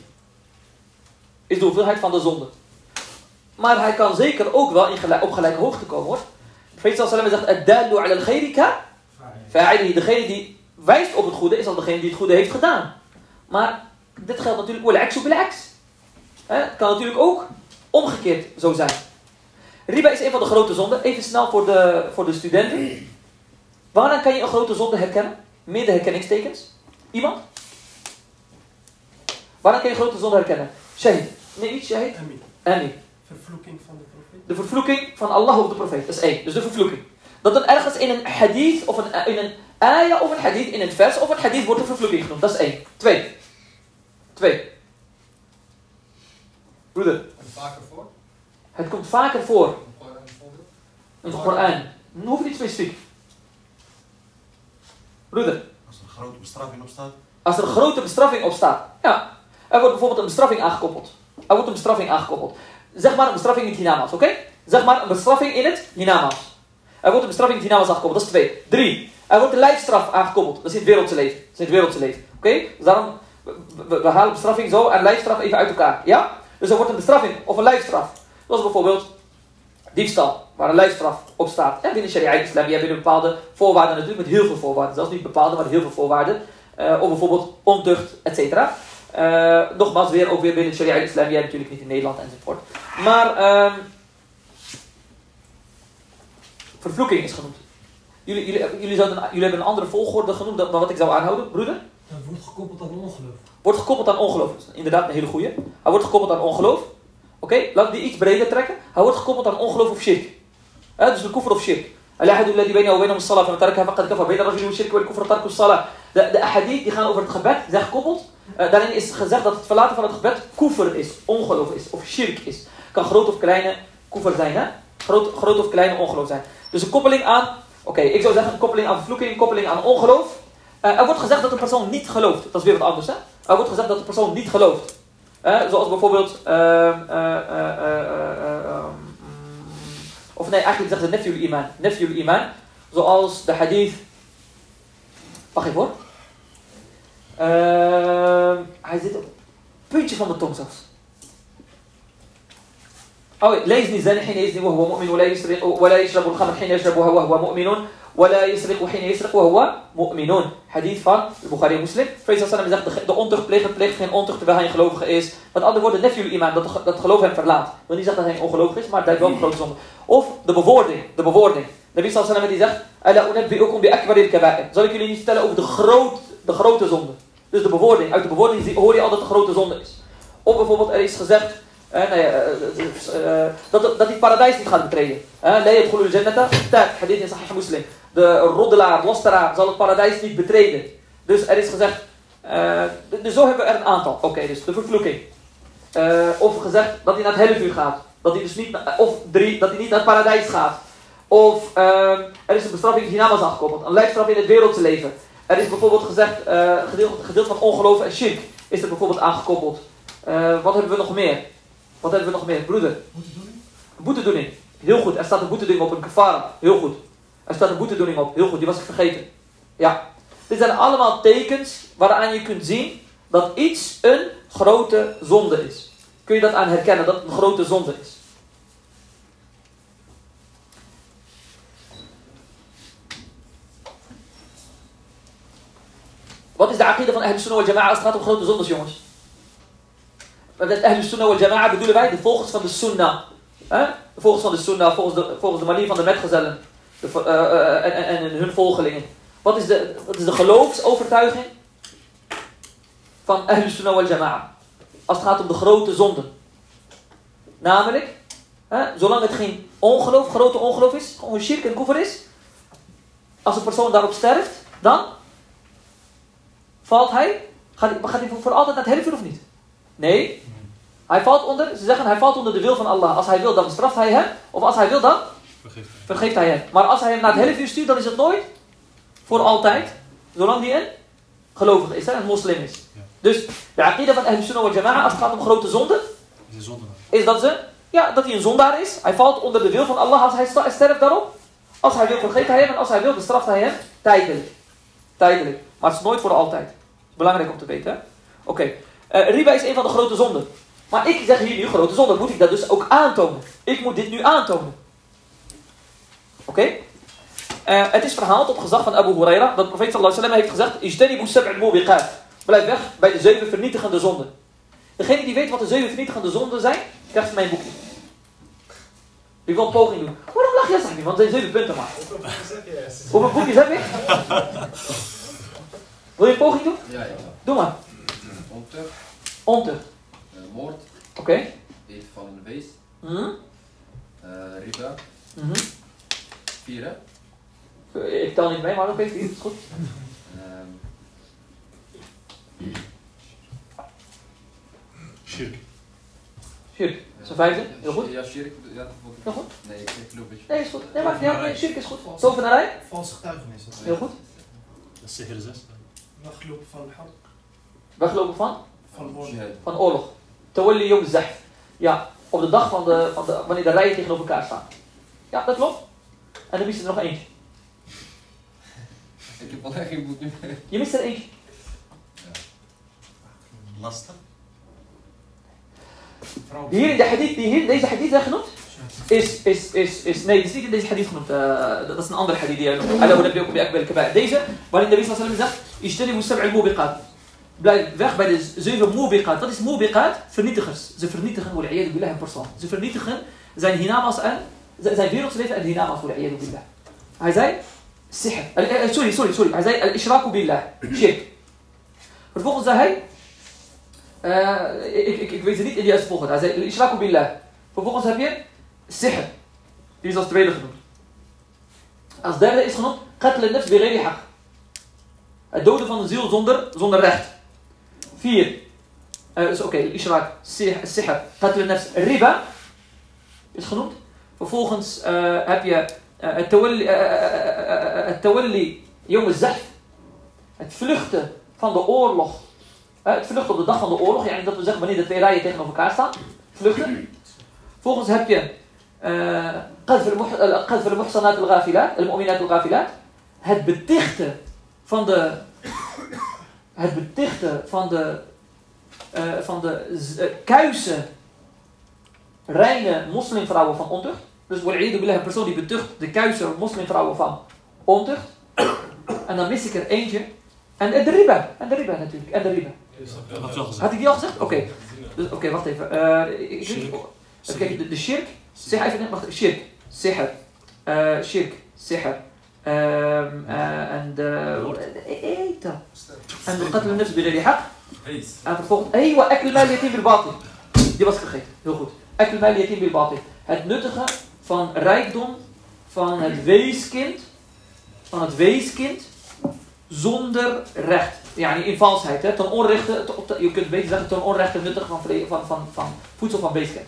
Speaker 1: Is de hoeveelheid van de zonde. Maar hij kan zeker ook wel in gelijk, op gelijke hoogte komen hoor. De profeet sallallahu alaihi wasallam zegt, ad-dallu ala al-khayrika fa'ilihi. Degene die wijst op het goede is al degene die het goede heeft gedaan. Maar dit geldt natuurlijk wal-aksu bil-aks. Het kan natuurlijk ook omgekeerd zo zijn. Riba is een van de grote zonden. Even snel voor de, voor de studenten. Waaraan kan je een grote zonde herkennen? Meer de herkenningstekens. Iemand? Waaraan kan je een grote zonde herkennen? Shahid. Nee, niet shahid.
Speaker 5: Amin.
Speaker 1: Amin.
Speaker 5: Vervloeking van de profeet.
Speaker 1: De vervloeking van Allah op de profeet. Dat is één. Dus de vervloeking. Dat er ergens in een hadith of een, in een ayah of een hadith, in een vers of een hadith wordt de vervloeking genoemd. Dat is één. Twee. Twee. Broeder.
Speaker 2: Komt vaker voor?
Speaker 1: Het komt vaker voor.
Speaker 2: Een voorbeeld?
Speaker 1: In de Koran. Hoeft niet specifiek. Broeder.
Speaker 6: Als er een grote bestraffing op staat.
Speaker 1: Als er een grote bestraffing op staat. Ja. Er wordt bijvoorbeeld een bestraffing aangekoppeld. Er wordt een bestraffing aangekoppeld. Zeg maar een bestraffing in het hiernamaals, oké? Okay? Zeg maar een bestraffing in het hiernamaals. Er wordt een bestraffing in het hiernamaals aangekoppeld, dat is twee. Drie. Er wordt een lijfstraf aangekoppeld. Dat is in het wereldse leven. Dat is in het wereldse leven. Oké? Okay? Dus daarom, we, we, we halen bestraffing zo en lijfstraf even uit elkaar. Ja? Dus er wordt een bestraffing of een lijfstraf. Zoals bijvoorbeeld diefstal, waar een lijfstraf op staat. Ja, binnen Sharia Islam, je hebt binnen bepaalde voorwaarden natuurlijk, met heel veel voorwaarden. Zelfs niet bepaalde, maar heel veel voorwaarden. Uh, of bijvoorbeeld ontucht, et cetera. Uh, nogmaals, weer, ook weer binnen Sharia Islam, jij natuurlijk niet in Nederland enzovoort. Maar, uh, vervloeking is genoemd. Jullie, jullie, jullie, zouden, jullie hebben een andere volgorde genoemd dan wat ik zou aanhouden, broeder?
Speaker 5: Dat wordt gekoppeld aan ongeloof.
Speaker 1: Wordt gekoppeld aan ongeloof. Inderdaad, een hele goeie. Hij wordt gekoppeld aan ongeloof. Oké, okay, laat die iets breder trekken. Hij wordt gekoppeld aan ongeloof of shirk. Uh, dus de kufr of shirk. De, de ahadith die gaan over het gebed, die zijn gekoppeld. Uh, daarin is gezegd dat het verlaten van het gebed kufr is, ongeloof is, of shirk is. Kan groot of kleine kufr zijn, hè? Groot, groot of kleine ongeloof zijn. Dus een koppeling aan, oké, okay, ik zou zeggen een koppeling aan vervloeking, een koppeling aan ongeloof. Uh, er wordt gezegd dat een persoon niet gelooft. Dat is weer wat anders, hè? Er wordt gezegd dat de persoon niet gelooft. Uh, zoals bijvoorbeeld... Uh, uh, uh, uh, uh, uh, of nee, eigenlijk zegt ze nefjul iman. Nefjul iman. Zoals de hadith... Wacht even hoor. Uh, hij zit op het puntje van de tong zelfs. Oh, lees niet zin حين يزني وهو مؤمن ولا يسرق ولا يشرب الخمر حين يشربها وهو مؤمن ولا يسرق حين يسرق وهو مؤمن. Hadith van Bukhari en Muslim. Profeet sallallahu alaihi wasallam zegt de ontuchtpleger pleegt geen ontucht terwijl hij een gelovige is. Met andere woorden, nefjul iman, dat dat geloof hem verlaat. Ik wil niet zeggen dat hij een ongelovig is, maar het duidt wel een grote zonde. Of de bewoording, de bewoording. Nabi sallallahu alaihi wasallam die zegt: "Ala unabbi'ukum bi akbaril kaba'ir." Zal ik jullie niet vertellen over de groot de grote zonde? Dus de bewoording, uit de bewoording hoor je al dat de grote zonde is. Of bijvoorbeeld er is gezegd Uh, nou ja, uh, uh, dat, dat hij het paradijs niet gaat betreden. La yadkhulul jannata, hadith in Sahih Muslim. De roddelaar, lasteraar zal het paradijs niet betreden. Dus er is gezegd, uh, dus zo hebben we er een aantal. Oké, okay, dus de vervloeking. Uh, of gezegd dat hij naar het hellevuur gaat. Dat hij dus niet, na, of drie, dat hij niet naar het paradijs gaat. Of uh, er is een bestraffing die hiernaast aangekoppeld. Een lijfstraf in het wereldse leven. Er is bijvoorbeeld gezegd, uh, gedeelte, gedeelte van ongeloof en shirk is er bijvoorbeeld aangekoppeld. Uh, wat hebben we nog meer? Wat hebben we nog meer? Broeder.
Speaker 5: Boetedoening?
Speaker 1: Boetedoening. Heel goed. Er staat een boetedoening op, een kafara. Heel goed. Er staat een boetedoening op. Heel goed. Die was ik vergeten. Ja. Dit zijn allemaal tekens waaraan je kunt zien dat iets een grote zonde is. Kun je dat aan herkennen dat het een grote zonde is? Wat is de aqida van Ahlus Sunnah wal Jama'a als het gaat om grote zondes, jongens? Met Ahlus Sunnah wal Jama'a bedoelen wij de volgers van de Sunnah. Eh? De volgers van de Sunnah, volgens de, volgens de manier van de metgezellen. De, uh, uh, en, en, en hun volgelingen. Wat is de, wat is de geloofsovertuiging van Ahlus Sunnah wal Jama'a? Als het gaat om de grote zonden. Namelijk, eh, zolang het geen ongeloof, grote ongeloof is, gewoon shirk en kufr is. Als een persoon daarop sterft, dan valt hij, gaat hij, gaat hij voor altijd naar het hellevuur of niet? Nee. Hij valt onder, ze zeggen hij valt onder de wil van Allah. Als hij wil, dan straft hij hem. Of als hij wil, dan
Speaker 3: Vergeeft hij.
Speaker 1: vergeeft hij hem. Maar als hij hem naar het hellevuur stuurt, dan is het nooit voor altijd. Zolang hij een gelovige is, hè, een moslim is.
Speaker 3: Ja.
Speaker 1: Dus de aqida van Ahlus Sunnah wal Jama'a, als het gaat om grote zonden,
Speaker 3: Is een zonde.
Speaker 1: is dat, ze, ja, dat hij een zondaar is. Hij valt onder de wil van Allah als hij sta- sterft daarop. Als hij wil, vergeeft hij hem. En als hij wil, bestraft hij hem tijdelijk. Tijdelijk. Maar het is nooit voor altijd. Belangrijk om te weten. Oké. Okay. Uh, riba is een van de grote zonden. Maar ik zeg hier nu grote zonde. Moet ik dat dus ook aantonen? Ik moet dit nu aantonen. Oké? Okay? Uh, het is verhaald op gezag van Abu Huraira. Dat de profeet sallallahu alaihi wasallam heeft gezegd: Ijtanibu sab'al mubiqat. Blijf weg bij de zeven vernietigende zonden. Degene die weet wat de zeven vernietigende zonden zijn, krijgt van mij een boekje. Wie wil een poging doen? Waarom lach je, Sahbi? Want het zijn zeven punten maar. Hoeveel boekjes heb ik? Wil je een poging doen?
Speaker 2: Ja, ja.
Speaker 1: Doe maar.
Speaker 2: Ontucht,
Speaker 1: Ontucht.
Speaker 2: uh, moord,
Speaker 1: Oké. Okay.
Speaker 2: eten van een beest,
Speaker 1: Mm-hmm.
Speaker 2: uh, riba,
Speaker 1: Mm-hmm.
Speaker 2: vieren.
Speaker 1: Ik tel niet mee, maar oké, okay, vier is goed.
Speaker 2: Um,
Speaker 3: Shirk.
Speaker 1: Shirk. Dat is een vijfde. Heel goed.
Speaker 2: Ja, shirk. Ja, dat vond ik.
Speaker 1: Heel goed.
Speaker 2: Nee, ik ik geloof het.
Speaker 1: Nee, is goed. Nee, maar ja, nee, shirk is goed. Tovenarij?
Speaker 5: Valse getuigenis.
Speaker 1: Heel goed.
Speaker 3: Dat is zeker zes.
Speaker 5: Weglopen van hard.
Speaker 1: Weglopen van?
Speaker 5: Van oorlog.
Speaker 2: Jihad.
Speaker 1: Van oorlog. Tawalli yawm zahf. Ja, op de dag van de, van de, wanneer de rijen tegenover elkaar staan. Ja, dat klopt. En dan mist er nog eentje.
Speaker 2: Ik heb al geen boek nu.
Speaker 1: Je mist er eentje.
Speaker 6: Laster.
Speaker 1: Hier in de hadith, die hier, deze hadith zijn genoemd, is, is, is, is, nee, het is niet in deze hadith genoemd. Uh, dat is een andere hadith die hij noemt. Ala unabbi'ukum bi akbaril kaba'ir. Deze, waarin de Nabi sallallahu alaihi wasallam zegt, Ijtanibu sab'al mubiqat. Blijf weg bij de zeven mubiqat. Wat is mubiqat? Vernietigers. Ze vernietigen, wal-'iyadu billah, een persoon. Ze vernietigen zijn hiernamaals en, zijn wereldse leven en hiernamaals, wal-'iyadu billah. Hij zei, sihr. Uh, sorry, sorry, sorry. Hij zei, al-ishraku billah. Shirk. Vervolgens zei hij, Uh, ik, ik, ik weet het niet in de juiste volgorde. Hij zei, al-ishraku billah. Vervolgens heb je sihr. Die is als tweede genoemd. Als derde is genoemd qatl an-nafs bi ghayri haqq. Het doden van de ziel zonder, zonder recht. Vier. Uh, is oké, okay, ishrak, sihr, qatl an-nafs, riba. Is genoemd. Vervolgens uh, heb je het tawalli, het tawalli yawm az-zahf. Het vluchten van de oorlog Uh, het vluchten op de dag van de oorlog. Ja, dat wil zeggen wanneer de twee rijen tegenover elkaar staan. Vluchten. Vervolgens heb je qadf al-muhsanat al-ghafilat, al-mu'minat al-ghafilat. Het betichten van de het betichten van de uh, van de uh, kuise reine moslimvrouwen van ontucht. Dus wal'iyadu billah, een persoon die betucht de kuise moslimvrouwen van ontucht. En dan mis ik er eentje. En de riba. En de riba natuurlijk. En de riba.
Speaker 3: Dat had wel gezegd.
Speaker 1: Had ik die al gezegd? Oké. Okay. Dus, Oké, okay, wacht even. Uh, ik, ik, even kijken, de, de shirk. Zeg even net, wacht. Shirk. Sihr. Uh, shirk. Sihr. Um, uh, en de... Eten. En de qatl al-nafs bighayri haqq. En vervolgens... Hey, wa akl mal yatim bil batil. Die was vergeten. Heel goed. Akl mal yatim bil batil. Het nuttige van rijkdom van het weeskind. Van het weeskind. Zonder recht. Ja, in valsheid. Hè. Ten onrechte, je kunt beter zeggen, ten onrechte nuttig van, van, van, van voedsel van weeskind.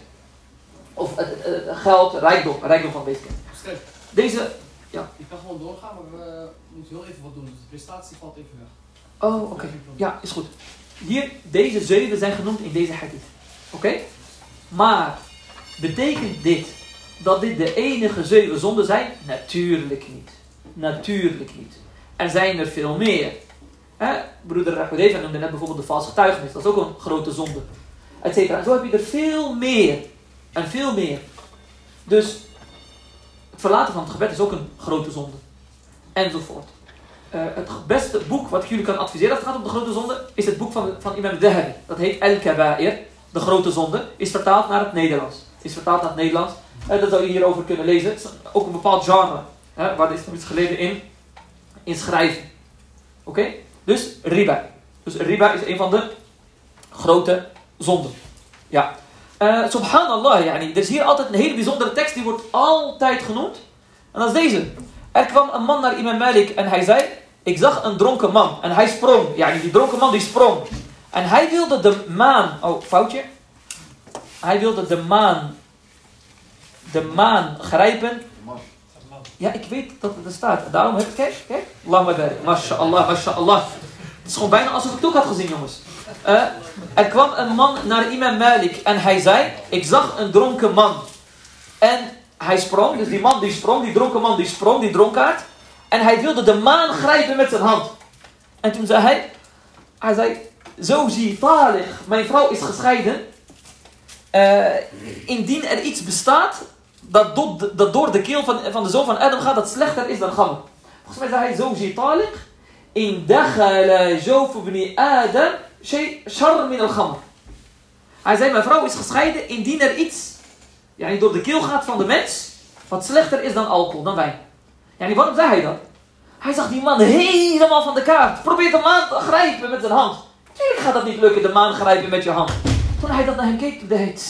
Speaker 1: Of uh, uh, geld, rijkdom, rijkdom van weeskind. Deze, ja.
Speaker 2: Je kan gewoon doorgaan, maar we moeten heel even wat doen. Dus de prestatie valt even weg.
Speaker 1: Oh, oké. Okay. Ja, is goed. Hier, deze zeven zijn genoemd in deze hadith. Oké? Okay? Maar, betekent dit dat dit de enige zeven zonden zijn? Natuurlijk niet. Natuurlijk niet. Er zijn er veel meer. Hè? Broeder Hudayfa noemde net bijvoorbeeld de valse getuigenis. Dat is ook een grote zonde. Etcetera. Zo heb je er veel meer. En veel meer. Dus het verlaten van het gebed is ook een grote zonde. Enzovoort. Uh, het beste boek wat ik jullie kan adviseren als het gaat om de grote zonde is het boek van, van Imam Dhahabi. Dat heet Al-Kaba'ir. De grote zonde. Is vertaald naar het Nederlands. Is vertaald naar het Nederlands. Uh, dat zou je hierover kunnen lezen. Het is ook een bepaald genre. Hè, waar de islam is geleden in, in schrijven. Oké? Okay? Dus riba. Dus riba is een van de grote zonden. Ja. Uh, subhanallah, yani. Er is hier altijd een hele bijzondere tekst. Die wordt altijd genoemd. En dat is deze. Er kwam een man naar Imam Malik en hij zei... Ik zag een dronken man. En hij sprong. Ja, die dronken man die sprong. En hij wilde de maan... Oh, foutje. Hij wilde de maan... De maan grijpen. Ja, ik weet dat het er staat. Daarom heb ik... Kijk, kijk. Allahumma barik. Masha'Allah, masha'Allah. Het is gewoon bijna alsof ik het ook had gezien, jongens. Uh, er kwam een man naar Imam Malik en hij zei... Ik zag een dronken man. En hij sprong. Dus die man die sprong. Die dronken man die sprong. Die dronkaard. En hij wilde de maan grijpen met zijn hand. En toen zei hij... Hij zei... Zo zie talig. Mijn vrouw is gescheiden. Uh, indien er iets bestaat... Dat, do, dat door de keel van, van de zoon van Adam gaat... Dat slechter is dan gamma. Volgens mij zei hij... Zo zie talig. In dakhala jawf ibn Adam... Shay shar min al-gamma. Hij zei... Mijn vrouw is gescheiden. Indien er iets... Ja, door de keel gaat van de mens... Wat slechter is dan alcohol. Dan wijn. Ja, waarom zei hij dat? Hij zag die man helemaal van de kaart. Probeert de maan te grijpen met zijn hand. Tuurlijk gaat dat niet lukken, de maan grijpen met je hand. Toen hij dat naar hem keek, toen deed hij...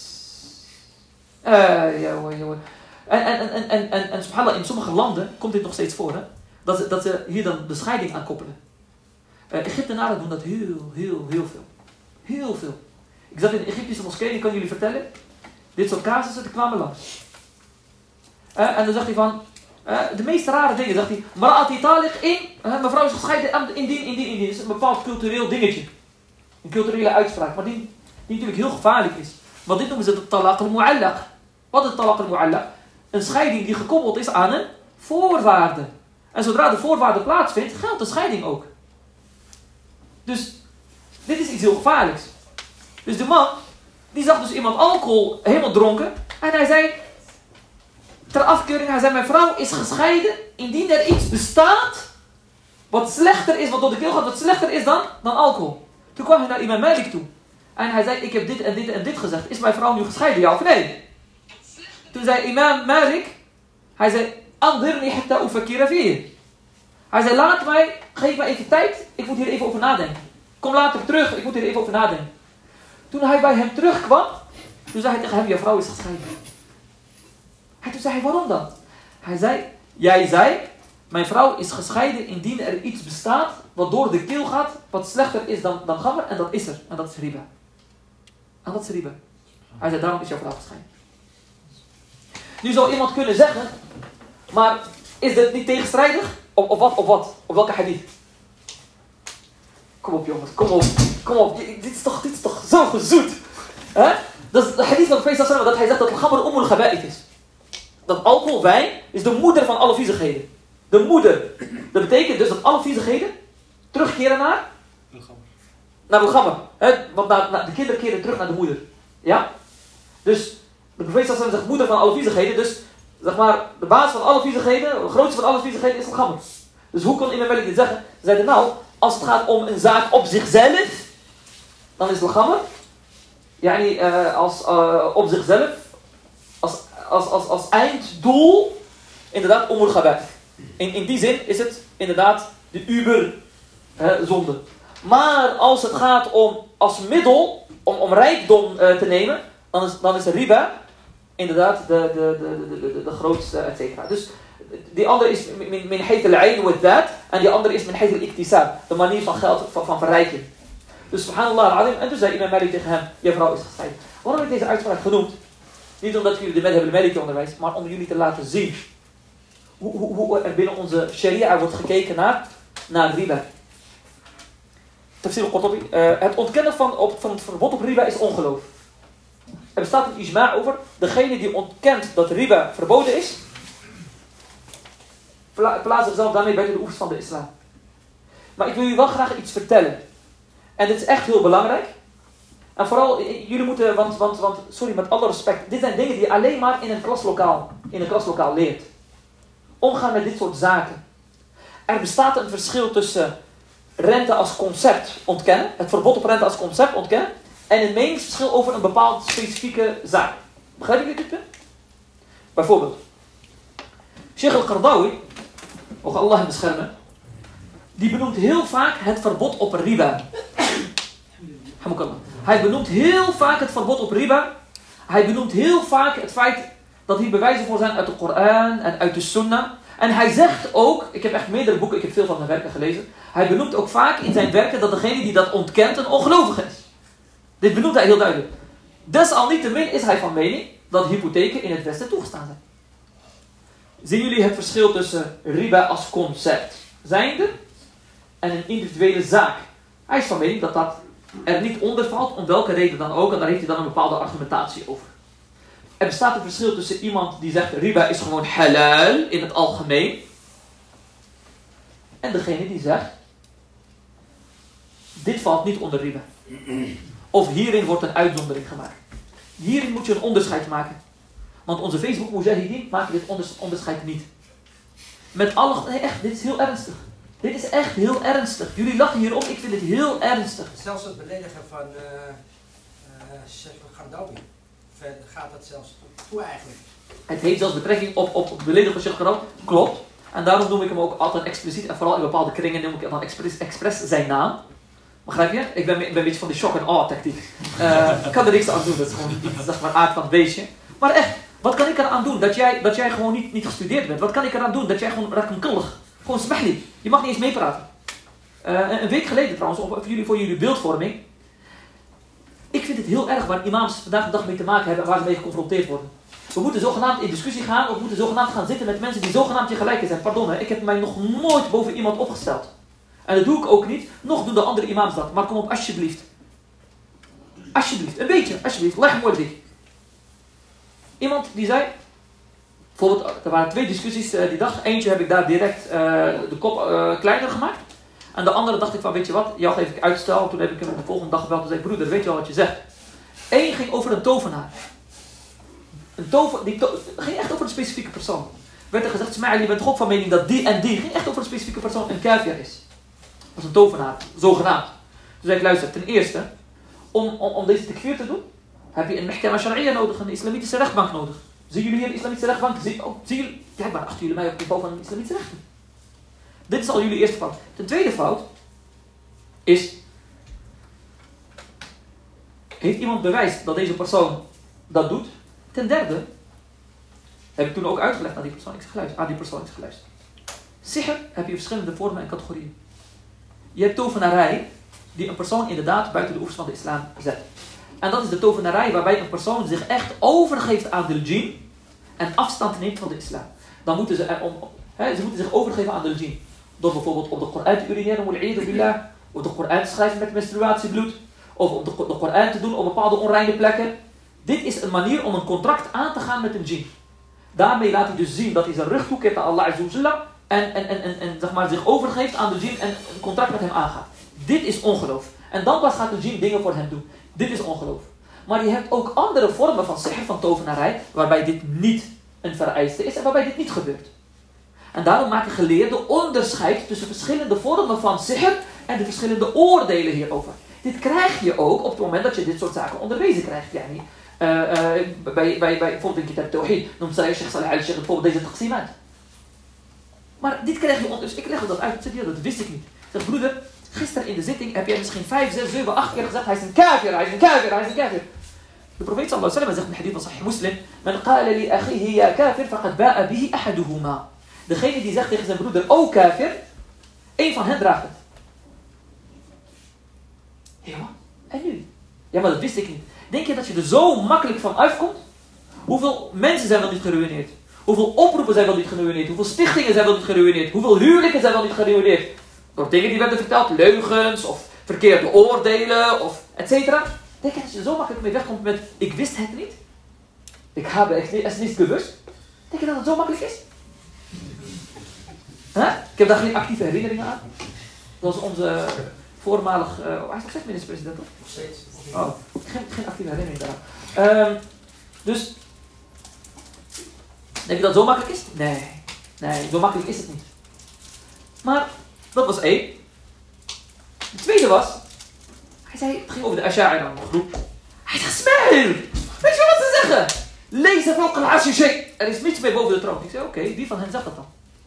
Speaker 1: Uh, jongen, jongen. En, en, en, en, en, en subhanallah, in sommige landen komt dit nog steeds voor. Hè? Dat, ze, dat ze hier dan de scheiding aan koppelen. Uh, Egyptenaren doen dat heel, heel, heel veel. Heel veel. Ik zat in de Egyptische moskee, ik kan jullie vertellen. Dit soort casussen, die kwamen langs. Uh, en dan zegt hij van... Uh, de meest rare dingen, zegt hij. Mara'ati talig in, uh, mevrouw is gescheiden indien, indien, indien. Dat is een bepaald cultureel dingetje. Een culturele uitspraak, maar die, die natuurlijk heel gevaarlijk is. Want dit noemen ze de talaq al-mu'allaq. Wat is talaq al-mu'allaq? Een scheiding die gekoppeld is aan een voorwaarde. En zodra de voorwaarde plaatsvindt, geldt de scheiding ook. Dus, dit is iets heel gevaarlijks. Dus de man, die zag dus iemand alcohol helemaal dronken. En hij zei... Ter afkeuring, hij zei, mijn vrouw is gescheiden indien er iets bestaat wat slechter is, wat door de keel gaat, wat slechter is dan, dan alcohol. Toen kwam hij naar Imam Malik toe. En hij zei, ik heb dit en dit en dit gezegd. Is mijn vrouw nu gescheiden, ja of nee? Toen zei Imam Malik, hij zei, andirni hatta ufakira fihi. Hij zei, laat mij, geef mij even tijd, ik moet hier even over nadenken. Kom later terug, ik moet hier even over nadenken. Toen hij bij hem terugkwam, toen zei hij tegen hem, jouw vrouw is gescheiden. Hij toen zei hij, waarom dan? Hij zei, jij zei, mijn vrouw is gescheiden indien er iets bestaat wat door de keel gaat, wat slechter is dan, dan gammer, en dat is er. En dat is riba. En dat is riba. Hij zei, daarom is jouw vrouw gescheiden. Nu zou iemand kunnen zeggen, maar is dit niet tegenstrijdig? Op, op wat? Op wat? Op welke hadith? Kom op jongens, kom op, kom op. Dit is toch, dit is toch zo gezoet. Hè? Dat is de hadith van de profeet sallallahu alaihi wasallam, dat hij zegt dat al-khamr ummul khaba'ith is. Dat alcohol, wijn, is de moeder van alle viezigheden. De moeder. Dat betekent dus dat alle viezigheden terugkeren naar? Naar al-khamr. Want naar, naar, de kinderen keren terug naar de moeder. Ja? Dus de profeet sallallahu alaihi wasallam zegt moeder van alle viezigheden. Dus zeg maar, de baas van alle viezigheden, de grootste van alle viezigheden is al-khamr. Dus hoe kon Imam Malik dit zeggen? Ze zeiden nou, als het gaat om een zaak op zichzelf, dan is al-khamr. Yani, uh, als, uh, op zichzelf, als, als, als, als einddoel, inderdaad, ummul khaba'ith. In, in die zin is het inderdaad de uber uh, zonde. Maar als het gaat om als middel, om, om rijkdom uh, te nemen, dan is, dan is de riba inderdaad de, de, de, de, de, de grootste, et cetera. Dus die andere is min, min hayth al-ayn wa al-dhat, en die andere is min hayth al-iktisab, de manier van geld, van, van verrijking. Dus subhanallah al-azim, en toen zei Imam Malik tegen hem, je vrouw is gescheiden. Waarom heb ik deze uitspraak genoemd? Niet omdat jullie de madhab al-Maliki onderwijst, maar om jullie te laten zien hoe, hoe, hoe er binnen onze sharia wordt gekeken naar, naar riba. Tafsir al-Qurtubi, uh, het ontkennen van, op, van het verbod op riba is ongeloof. Er bestaat een ijma over, degene die ontkent dat riba verboden is, pla- plaatst zichzelf daarmee buiten de oevers van de islam. Maar ik wil jullie wel graag iets vertellen. En dit is echt heel belangrijk. En vooral, jullie moeten, want, want, want sorry, met alle respect, dit zijn dingen die je alleen maar in een klaslokaal, in een klaslokaal leert. Omgaan met dit soort zaken. Er bestaat een verschil tussen rente als concept ontkennen, het verbod op rente als concept ontkennen, en een meningsverschil over een bepaalde specifieke zaak. Begrijp je dit punt? Bijvoorbeeld, Sheikh al-Qardawi, mogen Allah hem beschermen, die benoemt heel vaak het verbod op riba. Hij benoemt heel vaak het verbod op riba. Hij benoemt heel vaak het feit dat hier bewijzen voor zijn uit de Koran en uit de Sunnah. En hij zegt ook, ik heb echt meerdere boeken, ik heb veel van zijn werken gelezen. Hij benoemt ook vaak in zijn werken dat degene die dat ontkent een ongelovige is. Dit benoemt hij heel duidelijk. Desalniettemin is hij van mening dat hypotheken in het Westen toegestaan zijn. Zien jullie het verschil tussen riba als concept zijnde en een individuele zaak? Hij is van mening dat dat er niet onder valt, om welke reden dan ook, en daar heeft hij dan een bepaalde argumentatie over. Er bestaat een verschil tussen iemand die zegt riba is gewoon halal in het algemeen, en degene die zegt dit valt niet onder riba. Of hierin wordt een uitzondering gemaakt. Hierin moet je een onderscheid maken. Want onze Facebook Mujahideen maken dit onderscheid niet. Met alle... Nee, echt, dit is heel ernstig. Dit is echt heel ernstig. Jullie lachen hierop, ik vind het heel ernstig.
Speaker 7: Zelfs het beledigen van uh, uh, Sheikh al-Qardawi gaat dat zelfs toe eigenlijk.
Speaker 1: Het heeft zelfs betrekking op, op het beledigen van Sheikh al-Qardawi. Klopt. En daarom noem ik hem ook altijd expliciet. En vooral in bepaalde kringen noem ik hem dan expres, expres zijn naam. Begrijp je? Ik ben, ik ben een beetje van de shock en awe tactiek. Uh, ik kan er niks aan doen. Dat is gewoon iets, zeg maar, aard van het beestje. Maar echt, wat kan ik eraan doen dat jij, dat jij gewoon niet, niet gestudeerd bent? Wat kan ik eraan doen dat jij gewoon rakenkullig, gewoon smahli. Je mag niet eens meepraten. Uh, een week geleden trouwens, of, of jullie, voor jullie beeldvorming. Ik vind het heel erg waar imams vandaag de dag mee te maken hebben en waar ze mee geconfronteerd worden. We moeten zogenaamd in discussie gaan, of we moeten zogenaamd gaan zitten met mensen die zogenaamd je gelijk zijn. Pardon, hè, ik heb mij nog nooit boven iemand opgesteld. En dat doe ik ook niet. Nog doen de andere imams dat. Maar kom op, alsjeblieft. Alsjeblieft. Een beetje. Alsjeblieft. Leg mooi dik. Iemand die zei... Bijvoorbeeld, er waren twee discussies uh, die dag. Eentje heb ik daar direct uh, de kop uh, kleiner gemaakt. En de andere dacht ik van, weet je wat? Jou geef ik uitstel. Toen heb ik hem de volgende dag gebeld en zei, broeder, weet je wel wat je zegt? Eén ging over een tovenaar. Een tover... Die to ging echt over een specifieke persoon. Werd er gezegd, Smail, je bent toch ook van mening dat die en die... ging echt over een specifieke persoon een kafir is. Dat is een tovenaar, zogenaamd. Dus zei ik, luister, ten eerste, om, om, om deze takfir te doen, heb je een mehkama sharia nodig, een islamitische rechtbank nodig. Zien jullie hier een islamitische rechtbank? Zie, oh, zien jullie, kijk maar, achten jullie mij op het niveau van een islamitische rechtbank. Dit is al jullie eerste fout. Ten tweede fout is, heeft iemand bewijs dat deze persoon dat doet? Ten derde, heb ik toen ook uitgelegd aan die persoon, ik zeg, luister, aan die persoon, ik zeg, luister. Sihr heb je verschillende vormen en categorieën. Je hebt tovenarij die een persoon inderdaad buiten de oevers van de islam zet. En dat is de tovenarij waarbij een persoon zich echt overgeeft aan de djinn en afstand neemt van de islam. Dan moeten ze, er om, he, ze moeten zich overgeven aan de djinn. Door bijvoorbeeld op de Koran te urineren, billah, Of de Koran te schrijven met menstruatiebloed. Of om de, de Koran te doen op bepaalde onreine plekken. Dit is een manier om een contract aan te gaan met een djinn. Daarmee laat hij dus zien dat hij zijn rug toekeert aan Allah Azza wa Jalla. En, en, en, en, en zeg maar, zich overgeeft aan de djinn en een contract met hem aangaat. Dit is ongeloof. En dan pas gaat de djinn dingen voor hem doen. Dit is ongeloof. Maar je hebt ook andere vormen van sihr, van tovenarij, waarbij dit niet een vereiste is en waarbij dit niet gebeurt. En daarom maken geleerden onderscheid tussen verschillende vormen van sihr en de verschillende oordelen hierover. Dit krijg je ook op het moment dat je dit soort zaken onderwezen krijgt. Yani, uh, uh, bij, bij, bij, bijvoorbeeld in Kitab Tawhid noemt zij Sheikh Salih al-Sheikh bijvoorbeeld deze taqsimat. Maar dit krijg je onder, dus ik leg dat uit, dat wist ik niet. Ik zeg, broeder, gisteren in de zitting heb jij misschien vijf, zes, zeven, acht keer gezegd, hij is een kafir, hij is een kafir, hij is een kafir. De profeet sallallahu alaihi wasallam zegt in de hadith van Sahih Muslim, men qala li akhihi ya kafir faqad ba'a bihi ahaduhuma. Degene die zegt tegen zijn broeder, o kafir, één van hen draagt het. Ja, en nu? Ja, maar dat wist ik niet. Denk je dat je er zo makkelijk van uitkomt? Hoeveel mensen zijn wel niet geruïneerd? Hoeveel oproepen zijn wel niet geruïneerd? Hoeveel stichtingen zijn wel niet geruïneerd? Hoeveel huwelijken zijn wel niet geruïneerd? Door dingen die werden verteld, leugens of verkeerde oordelen of et cetera. Denk je dat je er zo makkelijk mee wegkomt met, ik wist het niet? Ik heb het niet bewust. Denk je dat het zo makkelijk is? Huh? Ik heb daar geen actieve herinneringen aan. Dat was onze voormalig, uh, hij is nog steeds minister-president, toch?
Speaker 7: Nog steeds.
Speaker 1: Oh, geen, geen actieve herinnering daaraan. Um, dus, denk je dat het zo makkelijk is? Nee, nee, zo makkelijk is het niet. Maar, dat was één. De tweede was, hij zei, het ging over de Asha'ira groep. Hij zegt, Ismail, weet je wat ze zeggen? Lees even ook al-Ashishay. Er is niets meer boven de troon. Ik zei, oké, okay, wie van hen zegt dat dan?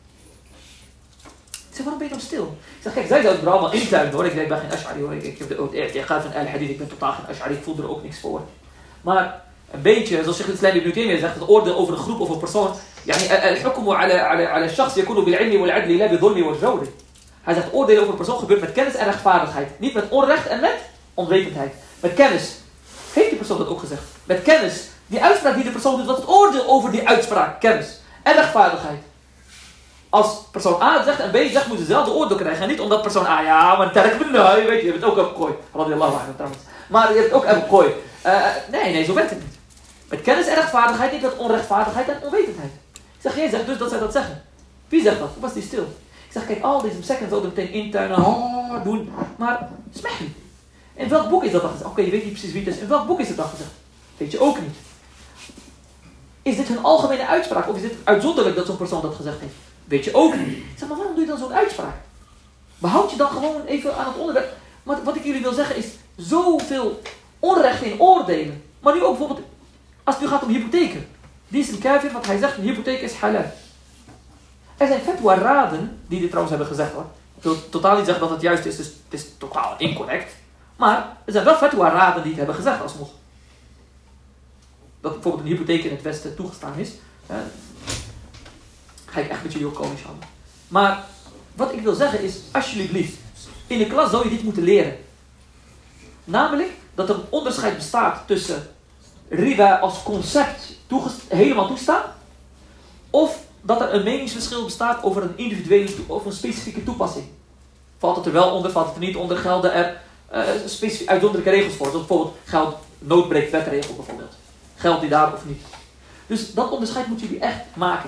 Speaker 1: Ik zei, waarom ben je dan stil? Ik zeg, kijk, zij zouden er allemaal intuigen hoor. Ik zei, ik ben geen Ash'ari hoor. Ik, ik heb de oud ik ga van al-Hadith, ik ben totaal geen Ash'ari. Ik voel er ook niks voor. Maar een beetje, zoals Sheikh al-Islam ibn Taymiyyah zegt, het oordeel over een groep of een persoon. يعني الحكم على على على الشخص يكون بالعلم والعدل لا بالظلم والجور. Hij zegt, oordelen over een persoon gebeurt met kennis en rechtvaardigheid. Niet met onrecht en met onwetendheid. Met kennis. Heeft die persoon dat ook gezegd? Met kennis. Die uitspraak die de persoon doet, wat het oordeel over die uitspraak. Kennis. En rechtvaardigheid. Als persoon A zegt en B zegt, moeten ze zelf de oordeel krijgen. En niet omdat persoon A, ja, maar terk me nou, je weet je, je hebt ook Abu Kooi. Radiyallahu anhu trouwens. Maar je hebt ook Abu Kooi. Uh, nee, nee, zo werkt het niet. Met kennis en rechtvaardigheid, niet met onrechtvaardigheid en onwetendheid. Ik zeg, jij zegt dus dat zij dat zeggen. Wie zegt dat? Hoe was die stil? Ik zeg, kijk, al deze seconds zouden meteen intuinen, oh, doen. Maar, smech. In welk boek is dat dan gezegd? Oké, okay, je weet niet precies wie het is. In welk boek is het dan gezegd? Weet je ook niet. Is dit hun algemene uitspraak? Of is dit uitzonderlijk dat zo'n persoon dat gezegd heeft? Weet je ook niet. Ik zeg, maar waarom doe je dan zo'n uitspraak? Behoud je dan gewoon even aan het onderwerp. Maar wat ik jullie wil zeggen is, zoveel onrecht in oordelen. Maar nu ook bijvoorbeeld, als het nu gaat om hypotheken. Die is een kafir, want hij zegt, een hypotheek is halal. Er zijn fatwa-raden die dit trouwens hebben gezegd hoor. Ik wil totaal niet zeggen dat het juist is, dus het is totaal incorrect. Maar er zijn wel fatwa-raden die het hebben gezegd als moslim. Dat bijvoorbeeld een hypotheek in het Westen toegestaan is. Hè, ga ik echt met jullie ook komen, inshallah. Maar wat ik wil zeggen is, alsjeblieft, in de klas zou je dit moeten leren. Namelijk dat er een onderscheid bestaat tussen riba als concept toegest- helemaal toestaan. Of dat er een meningsverschil bestaat over een individuele of een specifieke toepassing. Valt het er wel onder, valt het er niet onder, gelden er uh, specifiek uitzonderlijke regels voor. Zoals bijvoorbeeld geldt noodbreekwetregel bijvoorbeeld. Geldt die daar of niet? Dus dat onderscheid moeten jullie echt maken.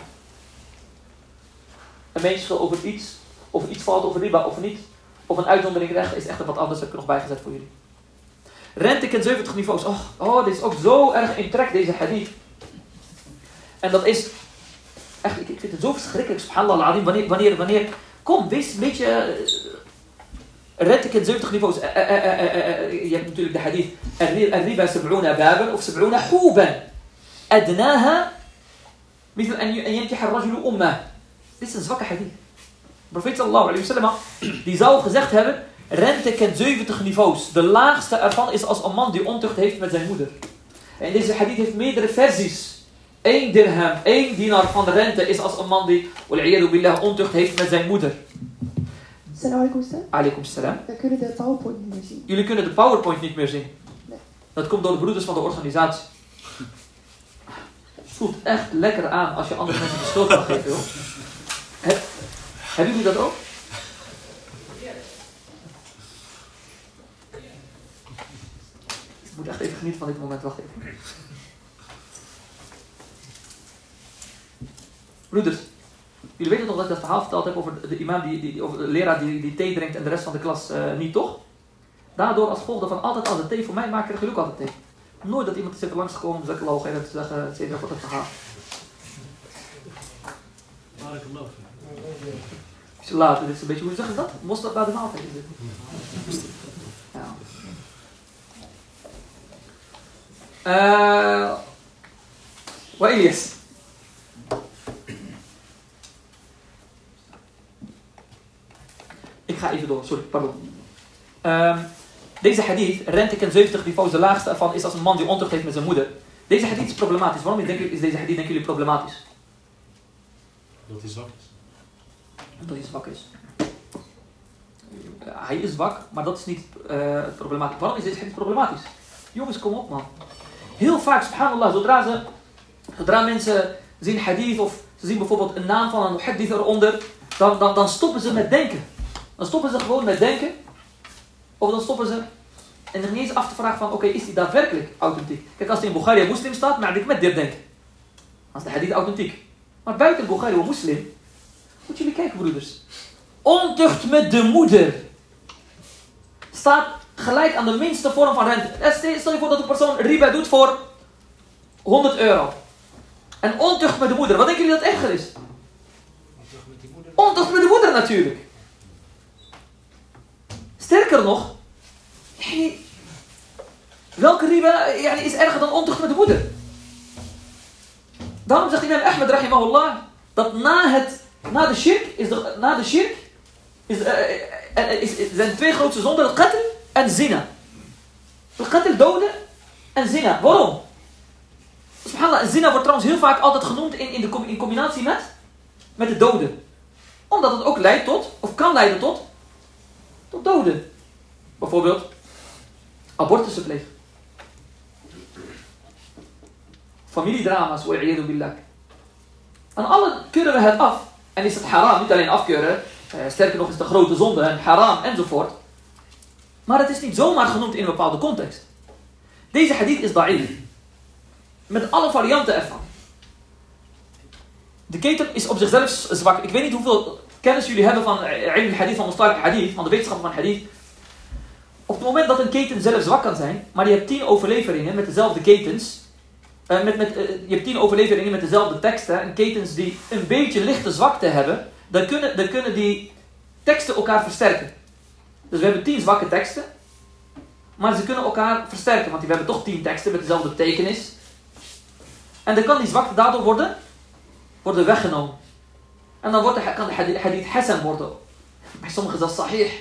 Speaker 1: Een meningsverschil over iets, of iets valt over riba of niet, of een uitzondering recht is echt wat anders, heb ik er nog bijgezet voor jullie. Rente kent zeventig niveaus. Oh, oh, dit is ook zo erg in trek, deze hadith. En dat is echt, ik, ik vind het zo verschrikkelijk, subhanallah al-azim, wanneer, wanneer, wanneer, kom, wees een beetje, uh, rente kent zeventig niveaus. Uh, uh, uh, uh, uh, uh, je hebt natuurlijk de hadith, الربا سبعون بابا of سبعون حوبا أدناها مثل أن ينكح الرجل أمه. Dit is een zwakke hadith. De profeet sallallahu alayhi wa sallam, die zou gezegd hebben, rente kent zeventig niveaus. De laagste ervan is als een man die ontucht heeft met zijn moeder. En deze hadith heeft meerdere versies. Eén dirham, één dinar van de rente is als een man die wal'iyadu billah ontucht heeft met zijn moeder.
Speaker 8: Assalamu alaikum.
Speaker 1: Alaikum salam.
Speaker 8: We kunnen de PowerPoint niet meer zien.
Speaker 1: Jullie kunnen de PowerPoint niet meer zien.
Speaker 8: Nee.
Speaker 1: Dat komt door de broeders van de organisatie. Het voelt echt lekker aan als je andere mensen de schuld kan geven, joh. Heb, hebben jullie dat ook? Ik moet echt even genieten van dit moment. Wacht even. Broeders, jullie weten toch dat ik dat verhaal verteld heb over de imam, die, die, die, over de leraar die, die thee drinkt en de rest van de klas uh, niet, toch? Daardoor als gevolg van altijd als de thee voor mij maakt, krijg je ook altijd thee. Nooit dat iemand is even langsgekomen om zulke logen en te zeggen, het is wat het verhaal.
Speaker 3: Maar ik geloof.
Speaker 1: Later, dit is een beetje, hoe zeg je dat? Mosterd bij de maaltijd. Ja. Uh, Wat Elias? Ik ga even door, sorry, pardon. Um, deze hadith, rent ik en zeventig niveaus, de laagste ervan is als een man die ontucht heeft met zijn moeder. Deze hadith is problematisch. Waarom is deze hadith, denken jullie, problematisch?
Speaker 3: Dat hij zwak is.
Speaker 1: Dat hij zwak is. Hij is zwak, maar dat is niet uh, problematisch. Waarom is deze hadith problematisch? Jongens, kom op, man. Heel vaak, subhanallah, zodra, ze, zodra mensen zien hadith of ze zien bijvoorbeeld een naam van een hadith eronder, dan, dan, dan stoppen ze met denken. Dan stoppen ze gewoon met denken. Of dan stoppen ze en er niet eens af te vragen van, oké, okay, is die daadwerkelijk authentiek? Kijk, als die in Bukhari en Muslim staat, maar ik met dit denken. Dan is de hadith authentiek. Maar buiten Bukhari en Muslim, moet jullie kijken, broeders. Ontucht met de moeder staat gelijk aan de minste vorm van rente. Stel je voor dat een persoon riba doet voor honderd euro. En ontucht met de moeder, wat denken jullie dat erger is?
Speaker 7: Ontucht met die moeder.
Speaker 1: Ontucht met de moeder natuurlijk. Sterker nog, welke riba is erger dan ontucht met de moeder? Daarom zegt imam Ahmed rahimahullah dat na, het, na de shirk, is de, na de shirk is, uh, is, is, zijn twee grootste zonden, het qatl en zina. Het qatl, doden en zina. Waarom? Subhanallah, zina wordt trouwens heel vaak altijd genoemd in, in, de, in combinatie met, met de doden. Omdat het ook leidt tot, of kan leiden tot, tot doden. Bijvoorbeeld, abortussen plegen. Familiedrama's, wa'iyadu billah. En alle keuren we het af. En is het haram, niet alleen afkeuren. Uh, sterker nog is het een grote zonde, en haram enzovoort. Maar het is niet zomaar genoemd in een bepaalde context. Deze hadith is da'if. Met alle varianten ervan. De keten is op zichzelf zwak. Ik weet niet hoeveel kennis jullie hebben van ilm hadith, van mustalah hadith, van de wetenschap van hadith. Op het moment dat een keten zelf zwak kan zijn, maar je hebt tien overleveringen met dezelfde ketens. Uh, met, met, uh, je hebt tien overleveringen met dezelfde teksten en ketens die een beetje lichte zwakte hebben, dan kunnen, dan kunnen die teksten elkaar versterken. Dus we hebben tien zwakke teksten, maar ze kunnen elkaar versterken, want we hebben toch tien teksten met dezelfde betekenis. En dan kan die zwakte daardoor worden, worden weggenomen. En dan wordt de, kan de hadith hasan worden. Bij sommigen is dat sahih.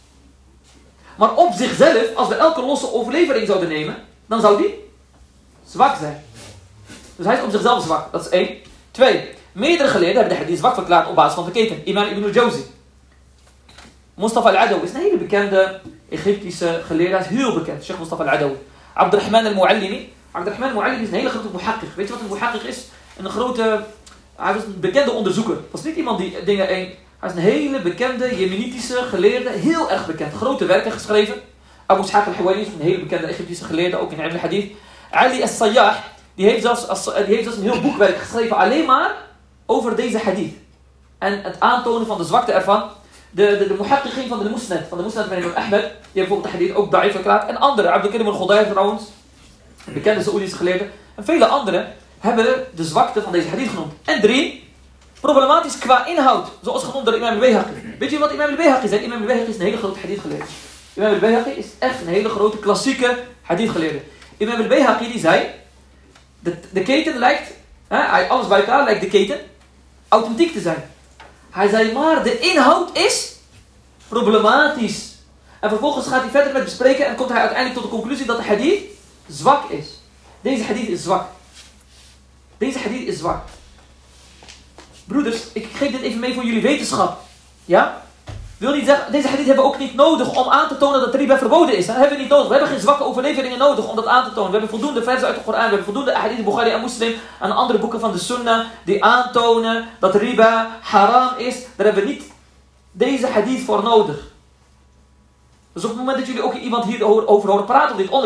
Speaker 1: Maar op zichzelf, als we elke losse overlevering zouden nemen, dan zou die zwak zijn. Dus hij is op zichzelf zwak. Dat is één. Twee. Meerdere geleerden hebben de hadith zwak verklaard op basis van de keten. Imam Ibn al-Jawzi. Mustafa al-Adawi is een hele bekende Egyptische geleerde. Hij is heel bekend. Sheikh Mustafa al-Adawi. Abdurrahman al-Muallimi. Abdurrahman al-Muallimi is een hele grote muhaqqiq. Weet je wat een muhaqqiq is? Een grote... Hij was een bekende onderzoeker. Het was niet iemand die dingen... Een, hij is een hele bekende Jemenitische geleerde. Heel erg bekend. Grote werken geschreven. Abu Ishaq al-Huwaini is een hele bekende Egyptische geleerde. Ook in ilm al-hadith. Ali as-Sayyah. Die heeft, zelfs, als, die heeft zelfs een heel boekwerk geschreven. Alleen maar over deze hadith. En het aantonen van de zwakte ervan. De, de, de muhaqqiqin van de Musnad. Van de Musnad van Imam Ahmed. Die hebben bijvoorbeeld de hadith ook da'if verklaard. En andere. Abdul Karim al-Khudayr trouwens. Bekende Saoedische geleerden. En vele anderen hebben de zwakte van deze hadith genoemd. En drie. Problematisch qua inhoud. Zoals genoemd door Imam al-Bayhaqi. Weet je wat Imam al-Bayhaqi zei? Imam al-Bayhaqi is een hele grote hadith geleerde. Imam al-Bayhaqi is echt een hele grote klassieke hadith geleerde. Imam al-Bayhaqi die zei. De, de keten lijkt. Hè, alles bij elkaar lijkt de keten authentiek te zijn. Hij zei maar de inhoud is problematisch. En vervolgens gaat hij verder met bespreken. En komt hij uiteindelijk tot de conclusie dat de hadith zwak is. Deze hadith is zwak. Deze hadith is zwak. Broeders, ik geef dit even mee voor jullie wetenschap. Ja? Wil niet zeggen, deze hadith hebben we ook niet nodig om aan te tonen dat riba verboden is. Dat hebben we niet nodig. We hebben geen zwakke overleveringen nodig om dat aan te tonen. We hebben voldoende versen uit de Koran. We hebben voldoende hadith, Bukhari en Muslim en andere boeken van de Sunnah die aantonen dat riba haram is. Daar hebben we niet deze hadith voor nodig. Dus op het moment dat jullie ook iemand hierover horen praten op dit onderwerp,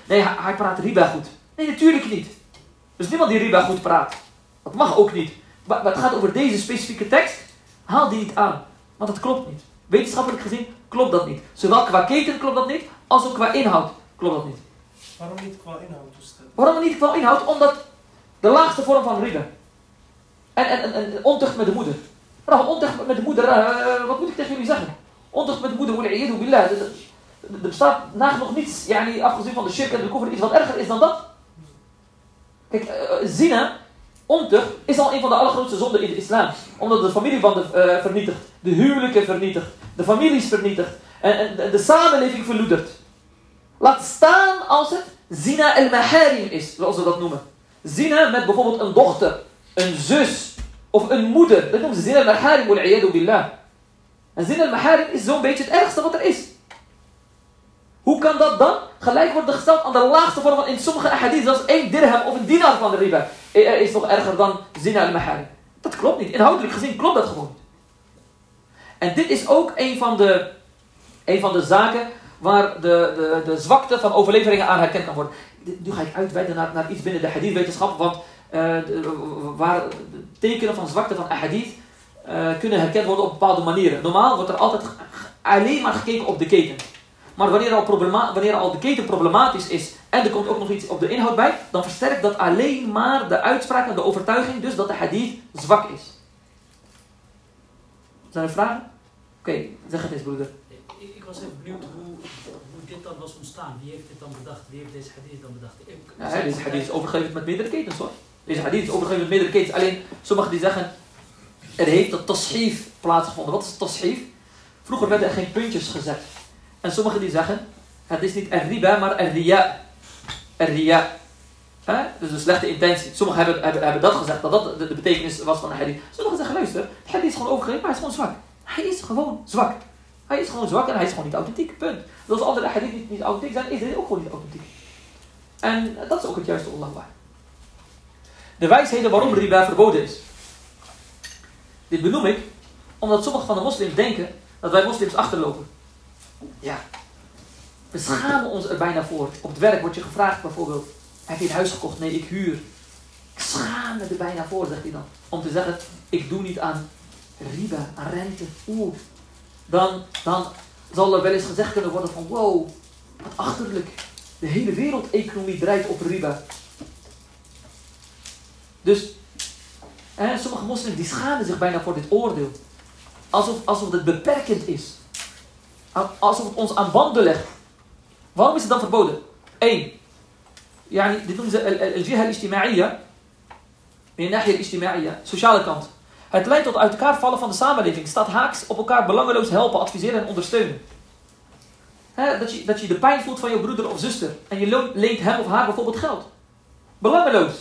Speaker 1: nee, hij, hij praat riba goed. Nee, natuurlijk niet. Dus niemand die riba goed praat. Dat mag ook niet. Maar het gaat over deze specifieke tekst. Haal die niet aan. Want dat klopt niet. Wetenschappelijk gezien klopt dat niet. Zowel qua keten klopt dat niet, als ook qua inhoud klopt dat niet.
Speaker 5: Waarom niet qua inhoud? Dus de-
Speaker 1: Waarom niet qua inhoud? Omdat de laagste vorm van riba. En, en, en, en ontucht met de moeder. Nou, ontucht met de moeder, uh, wat moet ik tegen jullie zeggen? Ontucht met de moeder, wal-iyadu billah. Er bestaat nagenoeg niets, yani, afgezien van de shirk en de koffer, iets wat erger is dan dat. Kijk, uh, zina, ontucht, is al een van de allergrootste zonden in de islam. Omdat het de familiebanden uh, vernietigt, de huwelijken vernietigt, de families vernietigt en, en de, de samenleving verloedert. Laat staan als het zina al-maharim is, zoals we dat noemen. Zina met bijvoorbeeld een dochter, een zus of een moeder. Dat noemen ze zina al-maharim, wal-iyadu billah. En zina al-maharim is zo'n beetje het ergste wat er is. Hoe kan dat dan gelijk worden gesteld aan de laagste vorm van in sommige ahadith, zelfs één dirham of een dinar van de riba is nog erger dan zina al-maharim? Dat klopt niet. Inhoudelijk gezien klopt dat gewoon niet. En dit is ook een van de, een van de zaken waar de, de, de zwakte van overleveringen aan herkend kan worden. Nu ga ik uitweiden naar, naar iets binnen de hadithwetenschap, want uh, de, waar de tekenen van zwakte van ahadith uh, kunnen herkend worden op bepaalde manieren. Normaal wordt er altijd alleen maar gekeken op de keten. Maar wanneer al, problema- wanneer al de keten problematisch is en er komt ook nog iets op de inhoud bij, dan versterkt dat alleen maar de uitspraak en de overtuiging dus dat de hadith zwak is. Zijn er vragen? Oké, okay, zeg het eens broeder.
Speaker 4: Ik, ik was even benieuwd hoe, hoe dit dan was ontstaan. Wie heeft dit dan bedacht? Wie heeft deze hadith dan bedacht? Ik,
Speaker 1: ja, deze hadith is overgeleverd met meerdere ketens hoor. Deze hadith is overgeleverd met meerdere ketens. Alleen, sommigen die zeggen, er heeft dat tashif plaatsgevonden. Wat is tashif? Vroeger werden er geen puntjes gezet. En sommigen die zeggen, het is niet er-riba, maar er-riya. Er-riya. Eh? Dus een slechte intentie. Sommigen hebben, hebben, hebben dat gezegd, dat dat de, de betekenis was van de hadith. Sommigen zeggen, luister, de hadith is gewoon overgeleverd, maar hij is gewoon zwak. Hij is gewoon zwak. Hij is gewoon zwak en hij is gewoon niet authentiek. Punt. Dus als andere hadith niet, niet authentiek zijn, is hij ook gewoon niet authentiek. En dat is ook het juiste Allah. De wijsheden waarom riba verboden is. Dit benoem ik, omdat sommige van de moslims denken dat wij moslims achterlopen. Ja. We schamen ons er bijna voor. Op het werk wordt je gevraagd bijvoorbeeld, heb je een huis gekocht? Nee, ik huur. Ik schaam me er bijna voor, zegt hij dan. Om te zeggen, ik doe niet aan riba, aan rente. Oeh. Dan, dan zal er wel eens gezegd kunnen worden van, wow, wat achterlijk. De hele wereldeconomie draait op riba. Dus, hè, sommige moslims die schamen zich bijna voor dit oordeel. Alsof, alsof het beperkend is. Alsof het ons aan banden legt. Waarom is het dan verboden? Eén. Yani, dit noemen ze al-jiha al-ijtima'iyya. Min nahya al-ijtima'iyya. Sociale kant. Het leidt tot uit elkaar vallen van de samenleving. Staat haaks op elkaar belangeloos helpen, adviseren en ondersteunen. He, dat, je, dat je de pijn voelt van je broeder of zuster. En je leent hem of haar bijvoorbeeld geld. Belangeloos.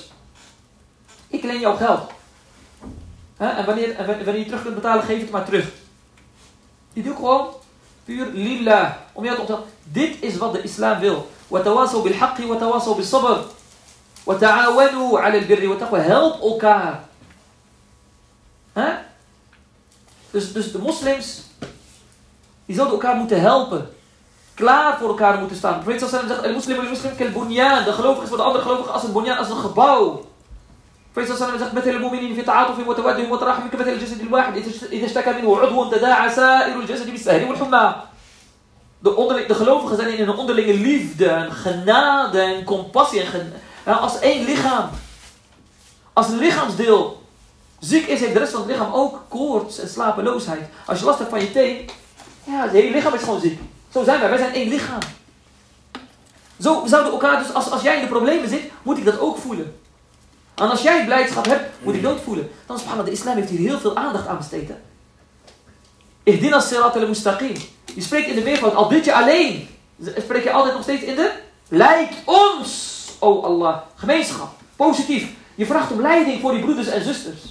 Speaker 1: Ik leen jou geld. He, en wanneer, en wanneer je terug kunt betalen, geef het maar terug. Die doe ik gewoon puur lillah. Om jou te onthouden. Dit is wat de islam wil. وَتَوَاسَوْا بِالْحَقِّ وَتَوَاسَوْا بِالصَّبْرِ وَتَعَاوَنُوا عَلَى الْبِرِّ وَالتَّقْوَى. Help elkaar. He? Dus, dus de moslims, die zouden elkaar moeten helpen. Klaar voor elkaar moeten staan. De profeet sallallahu alaihi wasallam zegt, al-muslim kal-bunyan. De gelovigen voor de andere gelovigen als een bunyan, als een gebouw. De profeet sallallahu alaihi wasallam zegt, مثل المؤمنين في تعاطفهم وتوادهم وتراحمهم كمثل الجسد الواحد إذا اشتكى منه عضو تداعى سائر الجسد بالسهر والحمى. De, onderling, de gelovigen zijn in een onderlinge liefde en genade en compassie. En gen, ja, als één lichaam. Als een lichaamsdeel ziek is, heeft de rest van het lichaam ook koorts en slapeloosheid. Als je last hebt van je teen, ja, het hele lichaam is gewoon ziek. Zo zijn wij, wij zijn één lichaam. Zo zouden elkaar, dus als, als jij in de problemen zit, moet ik dat ook voelen. En als jij blijdschap hebt, moet ik dat voelen. Dan subhanallah, de islam heeft hier heel veel aandacht aan besteed. Hè? Ihdina sirat al-mustaqim. Je spreekt in de meervoud, al bid je alleen, spreek je altijd nog steeds in de leid ons, o Allah. Gemeenschap, positief. Je vraagt om leiding voor die broeders en zusters.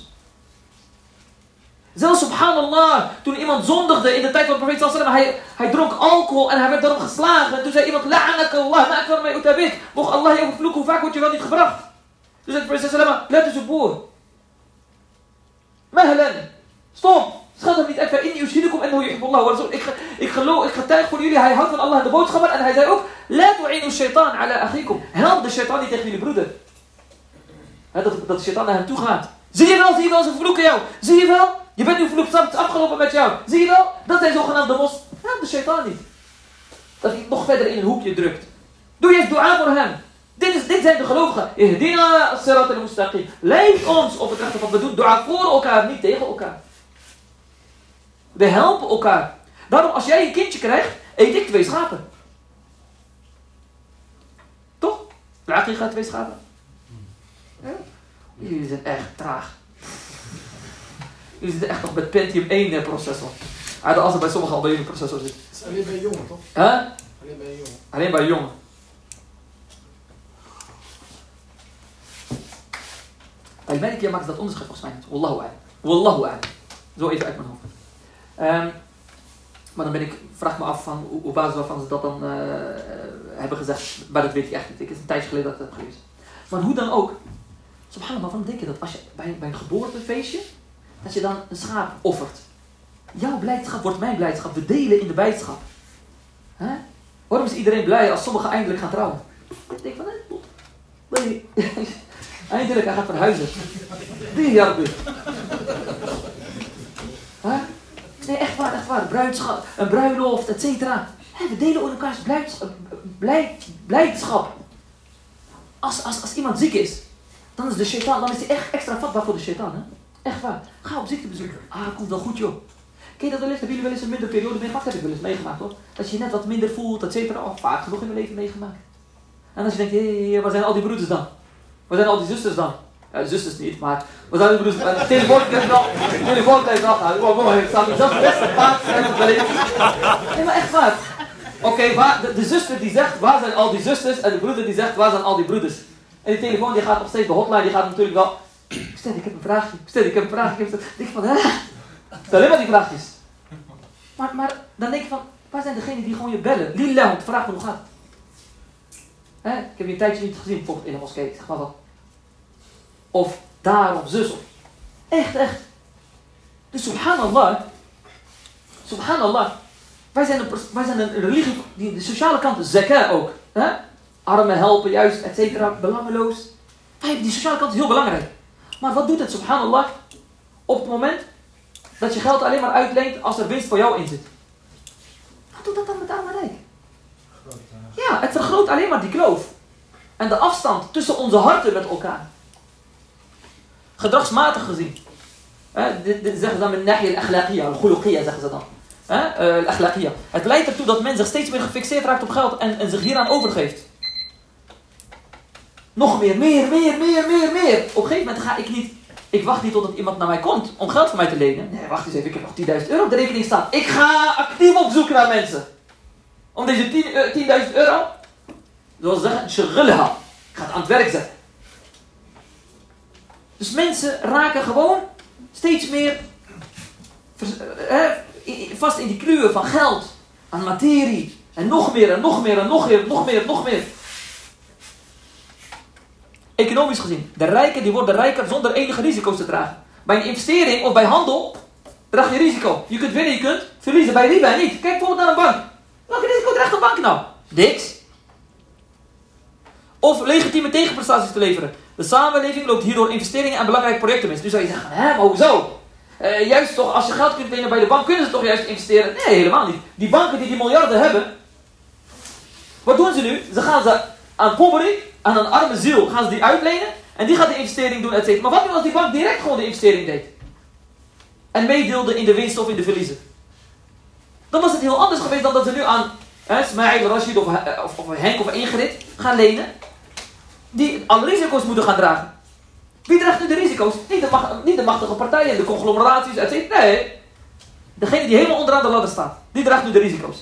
Speaker 1: Zelfs subhanallah, toen iemand zondigde in de tijd van de profeet sallallahu alaihi wasallam, hij, hij dronk alcohol en hij werd daarom geslagen. En toen zei iemand, la'anak Allah, ma'akbar mij utabik. Mocht Allah je overvloeken, hoe vaak word je wel niet gebracht? Toen zei de profeet sallallahu alaihi wasallam, let eens op boer. Mahlan, stop, Schat hem niet even in ushidukum en yuhibbullah. Ik, ik geloof, ik getuig voor jullie, hij houdt van Allah en de boodschapper. En hij zei ook, la tu'inu shaitan ala akhikum. Help de shaitan niet tegen jullie broeder. He, dat, dat de shaitan naar hem toe gaat. Zie je wel, zie je wel, ze vervloeken jou. Zie je wel, je bent nu vervloekt, het is afgelopen met jou. Zie je wel, dat zijn zogenaamde mos. Help de shaitan niet. Dat hij nog verder in een hoekje drukt. Doe eens dua voor hem. Dit, is, dit zijn de gelovigen. Ihdina as-sirat al-mustaqim. Leid ons op het rechte pad. We doen dua voor elkaar, niet tegen elkaar. We helpen elkaar. Daarom, als jij een kindje krijgt, eet ik twee schapen. Toch? Laat gaat twee schapen. Ja? Jullie zijn echt traag. Jullie zitten echt nog met Pentium één processor. Als er bij sommigen al bij jullie processor zit.
Speaker 2: Het is alleen bij jongen, toch?
Speaker 1: Huh?
Speaker 2: Alleen bij jongen.
Speaker 1: Alleen bij jongen. Bij Malikia maakt dat onderscheid volgens mij niet. Wallahu a'lam. Wallahu a'lam. Zo even uit mijn hoofd. Um, maar dan ben ik, vraag me af van hoe, hoe basis waarvan ze dat dan uh, uh, hebben gezegd. Maar dat weet ik echt niet. Het is een tijdje geleden dat ik dat heb gelezen. Maar hoe dan ook. Subhanallah, waarom denk je dat als je bij, bij een geboortefeestje, dat je dan een schaap offert? Jouw blijdschap wordt mijn blijdschap. We delen in de blijdschap. Huh? Waarom is iedereen blij als sommigen eindelijk gaan trouwen? Ik denk van, nee, eindelijk, hij gaat verhuizen. Die Rabbi. Huh? Nee, echt waar, echt waar. Bruidschap, een bruiloft, et cetera. We delen in elkaars blijdschap. Blijd, blijdschap. Als, als, als iemand ziek is, dan is de shaitan, dan is hij echt extra vatbaar voor de shaitan. Hè? Echt waar. Ga op ziektebezoek. Ah, komt wel goed joh. Ken je dat wel eens? Hebben jullie wel eens een minder periode meegemaakt? Heb ik wel eens meegemaakt hoor. Dat je je net wat minder voelt, et cetera. Oh, vaak genoeg in mijn leven meegemaakt. En als je denkt, hé, hey, waar zijn al die broeders dan? Waar zijn al die zusters dan? Ja, de zusters niet, maar waar zijn die broeders? De telefoon heeft nog. De telefoon heeft nog. Nou, wow, wow, heeft zelfs de beste paard zijn het wel eens. Nee, maar echt waar. Oké, okay, de, de zuster die zegt, waar zijn al die zusters? En de broeder die zegt, waar zijn al die broeders? En die telefoon die gaat nog steeds, de hotline die gaat natuurlijk wel. Stel, ik heb een vraagje. Stel, ik heb een vraagje. Ik denk van, hè? Stel alleen maar die vraagjes. Maar, maar dan denk je van, waar zijn degenen die gewoon je bellen? Lillah, om te vragen hoe het gaat. Hè? Ik heb je een tijdje niet gezien, bijvoorbeeld in de moskee, zeg maar wat. Of daar, of zus. Of... Echt, echt. Dus subhanallah. Subhanallah. Wij zijn een, wij zijn een religie, die de sociale kant, de zakah ook. Hè? Armen helpen, juist, et cetera, belangeloos. Die sociale kant is heel belangrijk. Maar wat doet het, subhanallah, op het moment dat je geld alleen maar uitleent als er winst voor jou in zit? Wat doet dat dan met arm en rijk? Ja, het vergroot alleen maar die kloof. En de afstand tussen onze harten met elkaar. Gedragsmatig gezien. Hè, dit, dit zeggen ze dan met nahi al-akhlaqiyya, al-khuluqiyya zeggen ze dan. Hè, uh, al-akhlaqiyya. Het leidt ertoe dat men zich steeds meer gefixeerd raakt op geld en, en zich hieraan overgeeft. Nog meer, meer, meer, meer, meer, meer. Op een gegeven moment ga ik niet... Ik wacht niet totdat iemand naar mij komt om geld van mij te lenen. Nee, wacht eens even, ik heb nog tienduizend euro op de rekening staan. Ik ga actief op zoek naar mensen. Om deze tienduizend euro, zoals ze zeggen, shagulha. Ik ga het aan het werk zetten. Dus mensen raken gewoon steeds meer eh, vast in die kluwen van geld, aan materie. En nog meer, en nog meer, en nog meer, nog meer, nog meer. Economisch gezien, de rijken die worden rijker zonder enige risico's te dragen. Bij een investering of bij handel draag je risico. Je kunt winnen, je kunt verliezen. Bij riba niet. Kijk bijvoorbeeld naar een bank. Welke risico draagt een bank nou? Niks. Of legitieme tegenprestaties te leveren. De samenleving loopt hierdoor investeringen en belangrijke projecten mis. Nu zou je zeggen, hè, maar hoezo? Uh, juist toch, als je geld kunt lenen bij de bank, kunnen ze toch juist investeren? Nee, helemaal niet. Die banken die die miljarden hebben, wat doen ze nu? Ze gaan ze aan poverty, aan een arme ziel, gaan ze die uitlenen en die gaat de investering doen, et cetera. Maar wat nu als die bank direct gewoon de investering deed? En meedeelde in de winst of in de verliezen? Dan was het heel anders geweest dan dat ze nu aan hè, Smail, Rashid of, of, of Henk of Ingrid gaan lenen. Die alle risico's moeten gaan dragen. Wie draagt nu de risico's? Niet de, macht, niet de machtige partijen, de conglomeraties, et cetera. Nee. Degene die helemaal onderaan de ladder staat. Die draagt nu de risico's.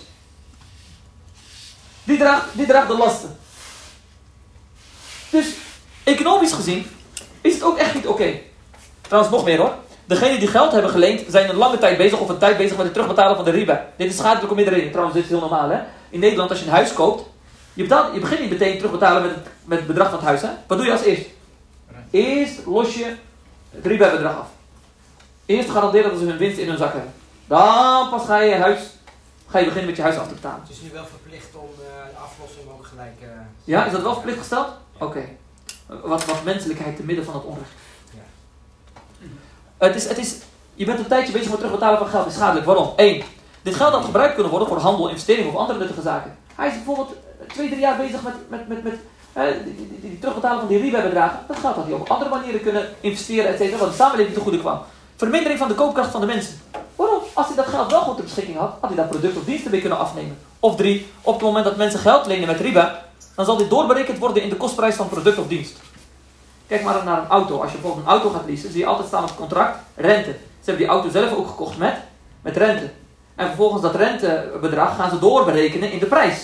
Speaker 1: Die draagt, die draagt de lasten. Dus, economisch gezien, is het ook echt niet oké. Okay. Trouwens, nog meer hoor. Degenen die geld hebben geleend, zijn een lange tijd bezig of een tijd bezig met het terugbetalen van de riba. Dit is schadelijk om iedereen. Trouwens, dit is heel normaal hè. In Nederland, als je een huis koopt, je, betaalt, je begint niet meteen terugbetalen met het, met het bedrag van het huis hè. Wat doe je als eerst? Eerst los je het riba-bedrag af. Eerst garanderen dat ze hun winst in hun zak hebben. Dan pas ga je je huis, ga je beginnen met je huis af te betalen.
Speaker 7: Het is nu wel verplicht om uh, de aflossing ook gelijk... Uh,
Speaker 1: Ja, is dat wel verplicht gesteld? Oké. Okay. Wat, wat menselijkheid te midden van het onrecht.
Speaker 7: Ja.
Speaker 1: Het is, het is, je bent een tijdje bezig met terugbetalen van geld. Dat is schadelijk. Waarom? Eén. Dit geld had gebruikt kunnen worden voor handel, investeringen of andere nuttige zaken. Hij is bijvoorbeeld twee, drie jaar bezig met, met, met, met uh, die, die, die, die terugbetalen van die riba-bedragen. Dat geld had hij op andere manieren kunnen investeren, et cetera, wat de samenleving te goede kwam. Vermindering van de koopkracht van de mensen. Waarom? Als hij dat geld wel goed ter beschikking had, had hij daar producten of diensten mee kunnen afnemen. Of drie, op het moment dat mensen geld lenen met riba, dan zal dit doorberekend worden in de kostprijs van product of dienst. Kijk maar naar een auto. Als je bijvoorbeeld een auto gaat leasen, zie je altijd staan op het contract rente. Ze hebben die auto zelf ook gekocht met, met rente. En vervolgens dat rentebedrag gaan ze doorberekenen in de prijs.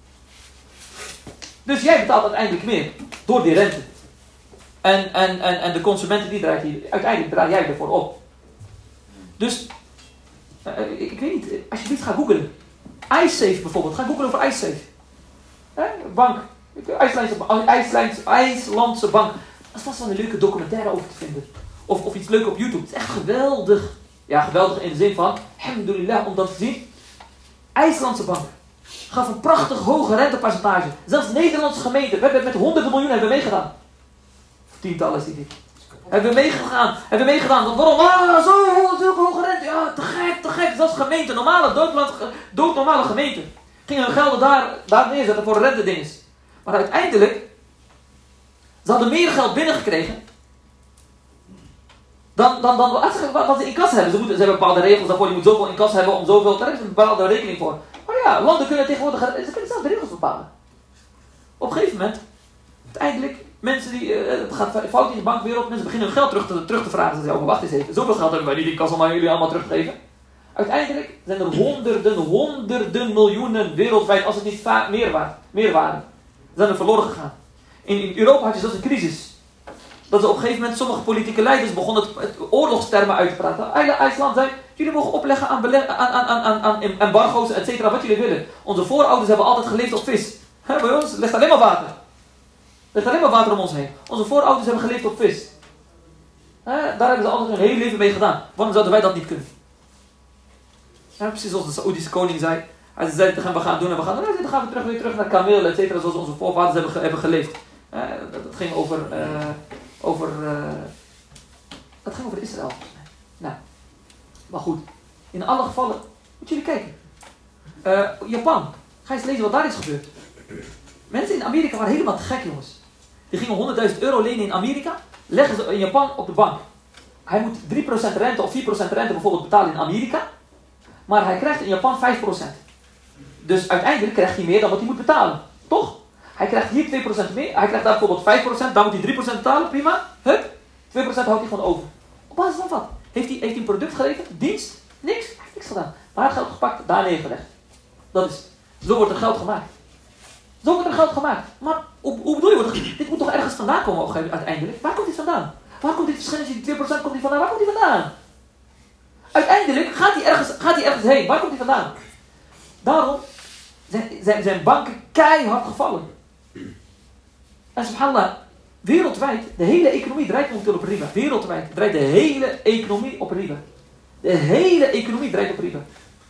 Speaker 1: Dus jij betaalt uiteindelijk meer door die rente. En, en, en, en de consumenten die draait hier, uiteindelijk draai jij ervoor op. Dus, uh, ik, ik weet niet, alsjeblieft ga googlen. iSafe bijvoorbeeld, ga googlen over iSafe. Eh, bank, IJslandse, IJslandse, IJslandse bank. Dat is vast wel een leuke documentaire over te vinden. Of, of iets leuks op YouTube. Het is echt geweldig. Ja, geweldig in de zin van, alhamdulillah, om dat te zien. IJslandse bank gaf een prachtig hoge rentepercentage. Zelfs Nederlandse gemeenten, we hebben met honderden miljoenen hebben meegedaan. Tientallen zie ik. Hebben we meegegaan, hebben we meegedaan. Want waarom? Ah, zo, zo hoge rente. Ja, te gek, te gek. Zelfs gemeenten, normale, doodland, doodnormale gemeenten. Gingen hun gelden daar, daar neerzetten voor rentedinges. Maar uiteindelijk, ze hadden meer geld binnengekregen dan, dan, dan wat ze in kas hebben. Ze, moeten, ze hebben bepaalde regels daarvoor. Je moet zoveel in kas hebben om zoveel. Daar is een bepaalde rekening voor. Maar ja, landen kunnen tegenwoordig, ze kunnen zelf de regels bepalen. Op een gegeven moment, uiteindelijk, mensen die, uh, het gaat fout in de bankwereld, mensen beginnen hun geld terug te, terug te vragen. Ze zeggen, oh, wacht eens even, zoveel geld hebben wij niet in kas om aan jullie allemaal terug te geven. Uiteindelijk zijn er honderden, honderden miljoenen wereldwijd, als het niet va- meer, waard, meer waren, zijn er verloren gegaan. In, in Europa had je zelfs een crisis. Dat ze op een gegeven moment sommige politieke leiders begonnen het, het oorlogstermen uit te praten. IJsland zei, jullie mogen opleggen aan, bele- aan, aan, aan, aan embargo's, et cetera, wat jullie willen. Onze voorouders hebben altijd geleefd op vis. He, bij ons ligt alleen maar water. Er ligt alleen maar water om ons heen. Onze voorouders hebben geleefd op vis. He, daar hebben ze altijd hun hele leven mee gedaan. Waarom zouden wij dat niet kunnen? Ja, precies zoals de Saoedische koning zei. Hij zei tegen hem, we gaan doen en we gaan doen. Dan gaan we terug, weer terug naar kameel, et cetera, zoals onze voorvaders hebben, ge- hebben geleefd. Uh, dat, dat ging over, uh, over, uh, dat ging over Israël. Nou, maar goed. In alle gevallen, moet jullie kijken. Uh, Japan, ga eens lezen wat daar is gebeurd. Mensen in Amerika waren helemaal te gek, jongens. Die gingen honderdduizend euro lenen in Amerika, leggen ze in Japan op de bank. Hij moet drie procent rente of vier procent rente bijvoorbeeld betalen in Amerika. Maar hij krijgt in Japan vijf procent. Dus uiteindelijk krijgt hij meer dan wat hij moet betalen. Toch? Hij krijgt hier twee procent meer. Hij krijgt daar bijvoorbeeld vijf procent. Dan moet hij drie procent betalen. Prima. Hup. twee procent houdt hij gewoon over. Op basis van wat? Heeft hij, heeft hij een product geleverd? Dienst? Niks? Hij heeft niks gedaan. Maar hij heeft geld gepakt. Daar neergelegd. Dat is. Zo wordt er geld gemaakt. Zo wordt er geld gemaakt. Maar hoe, hoe bedoel je? Dit moet toch ergens vandaan komen uiteindelijk? Waar komt dit vandaan? Waar komt dit verschil? Die twee procent komt die vandaan? Waar komt die vandaan? Uiteindelijk gaat hij ergens, gaat hij ergens heen. Waar komt hij vandaan? Daarom zijn, zijn, zijn banken keihard gevallen. En subhanallah, wereldwijd, de hele economie draait momenteel op riba. Wereldwijd draait de hele economie op riba. De hele economie draait op riba.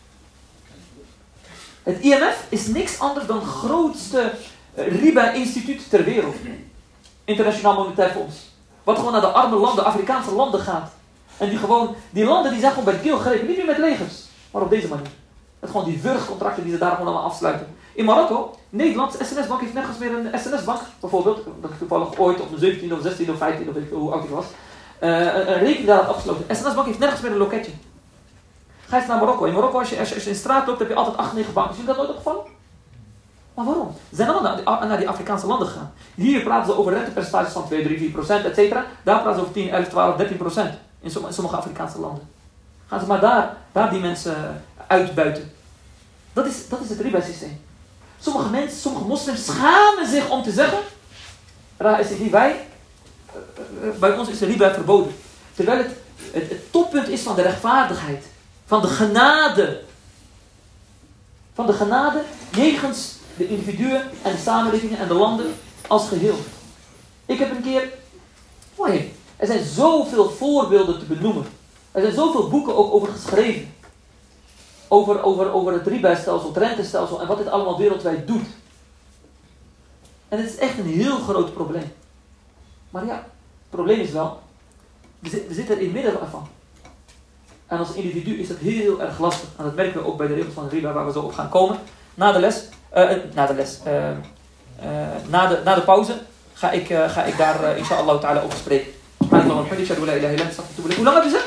Speaker 1: Het I M F is niks anders dan het grootste riba-instituut ter wereld. Internationaal Monetair Fonds. Wat gewoon naar de arme landen, Afrikaanse landen gaat. En die gewoon, die landen die zijn gewoon bij de keel gegrepen. Niet meer met legers, maar op deze manier. Met gewoon die wurgcontracten die ze daar gewoon allemaal afsluiten. In Marokko, Nederland, S N S-bank heeft nergens meer een S N S-bank. Bijvoorbeeld, dat ik toevallig ooit op mijn zeventiende of zestiende of vijftiende, of weet ik veel hoe oud ik was. Uh, een, een rekening daar had afgesloten. S N S-bank heeft nergens meer een loketje. Ga eens naar Marokko. In Marokko, als je, als je, als je in de straat loopt, heb je altijd acht, negen banken. Is jullie dat nooit opgevallen? Maar waarom? Ze zijn allemaal naar die, naar die Afrikaanse landen gegaan. Hier praten ze over rentepercentages van twee, drie, vier procent, et cetera. Daar praten ze over tien, elf, twaalf, dertien procent. In sommige Afrikaanse landen. Gaan ze maar daar, daar die mensen uitbuiten. Dat is, dat is het riba-systeem. Sommige mensen, sommige moslims schamen zich om te zeggen, Ra is het niet wij, bij ons is de riba verboden. Terwijl het, het, het toppunt is van de rechtvaardigheid. Van de genade. Van de genade jegens de individuen en de samenlevingen en de landen als geheel. Ik heb een keer, oh hey, er zijn zoveel voorbeelden te benoemen Er zijn zoveel boeken ook over geschreven. Over, over, over het riba-stelsel, het rentestelsel en wat dit allemaal wereldwijd doet. En het is echt een heel groot probleem. Maar ja, het probleem is wel, we, zit, we zitten er in het midden van. En als individu is dat heel erg lastig. En dat merken we ook bij de regels van riba waar we zo op gaan komen. Na de les, uh, na de les, uh, uh, na, de, na de pauze ga ik, uh, ga ik daar uh, inshallah ta'ala over spreken. Hoe lang hebben ze?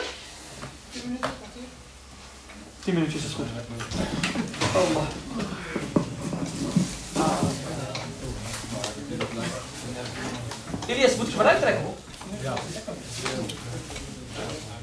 Speaker 1: Tien minuutjes is goed. Allah. Ilias, moet je maar uittrekken hoor. Ja.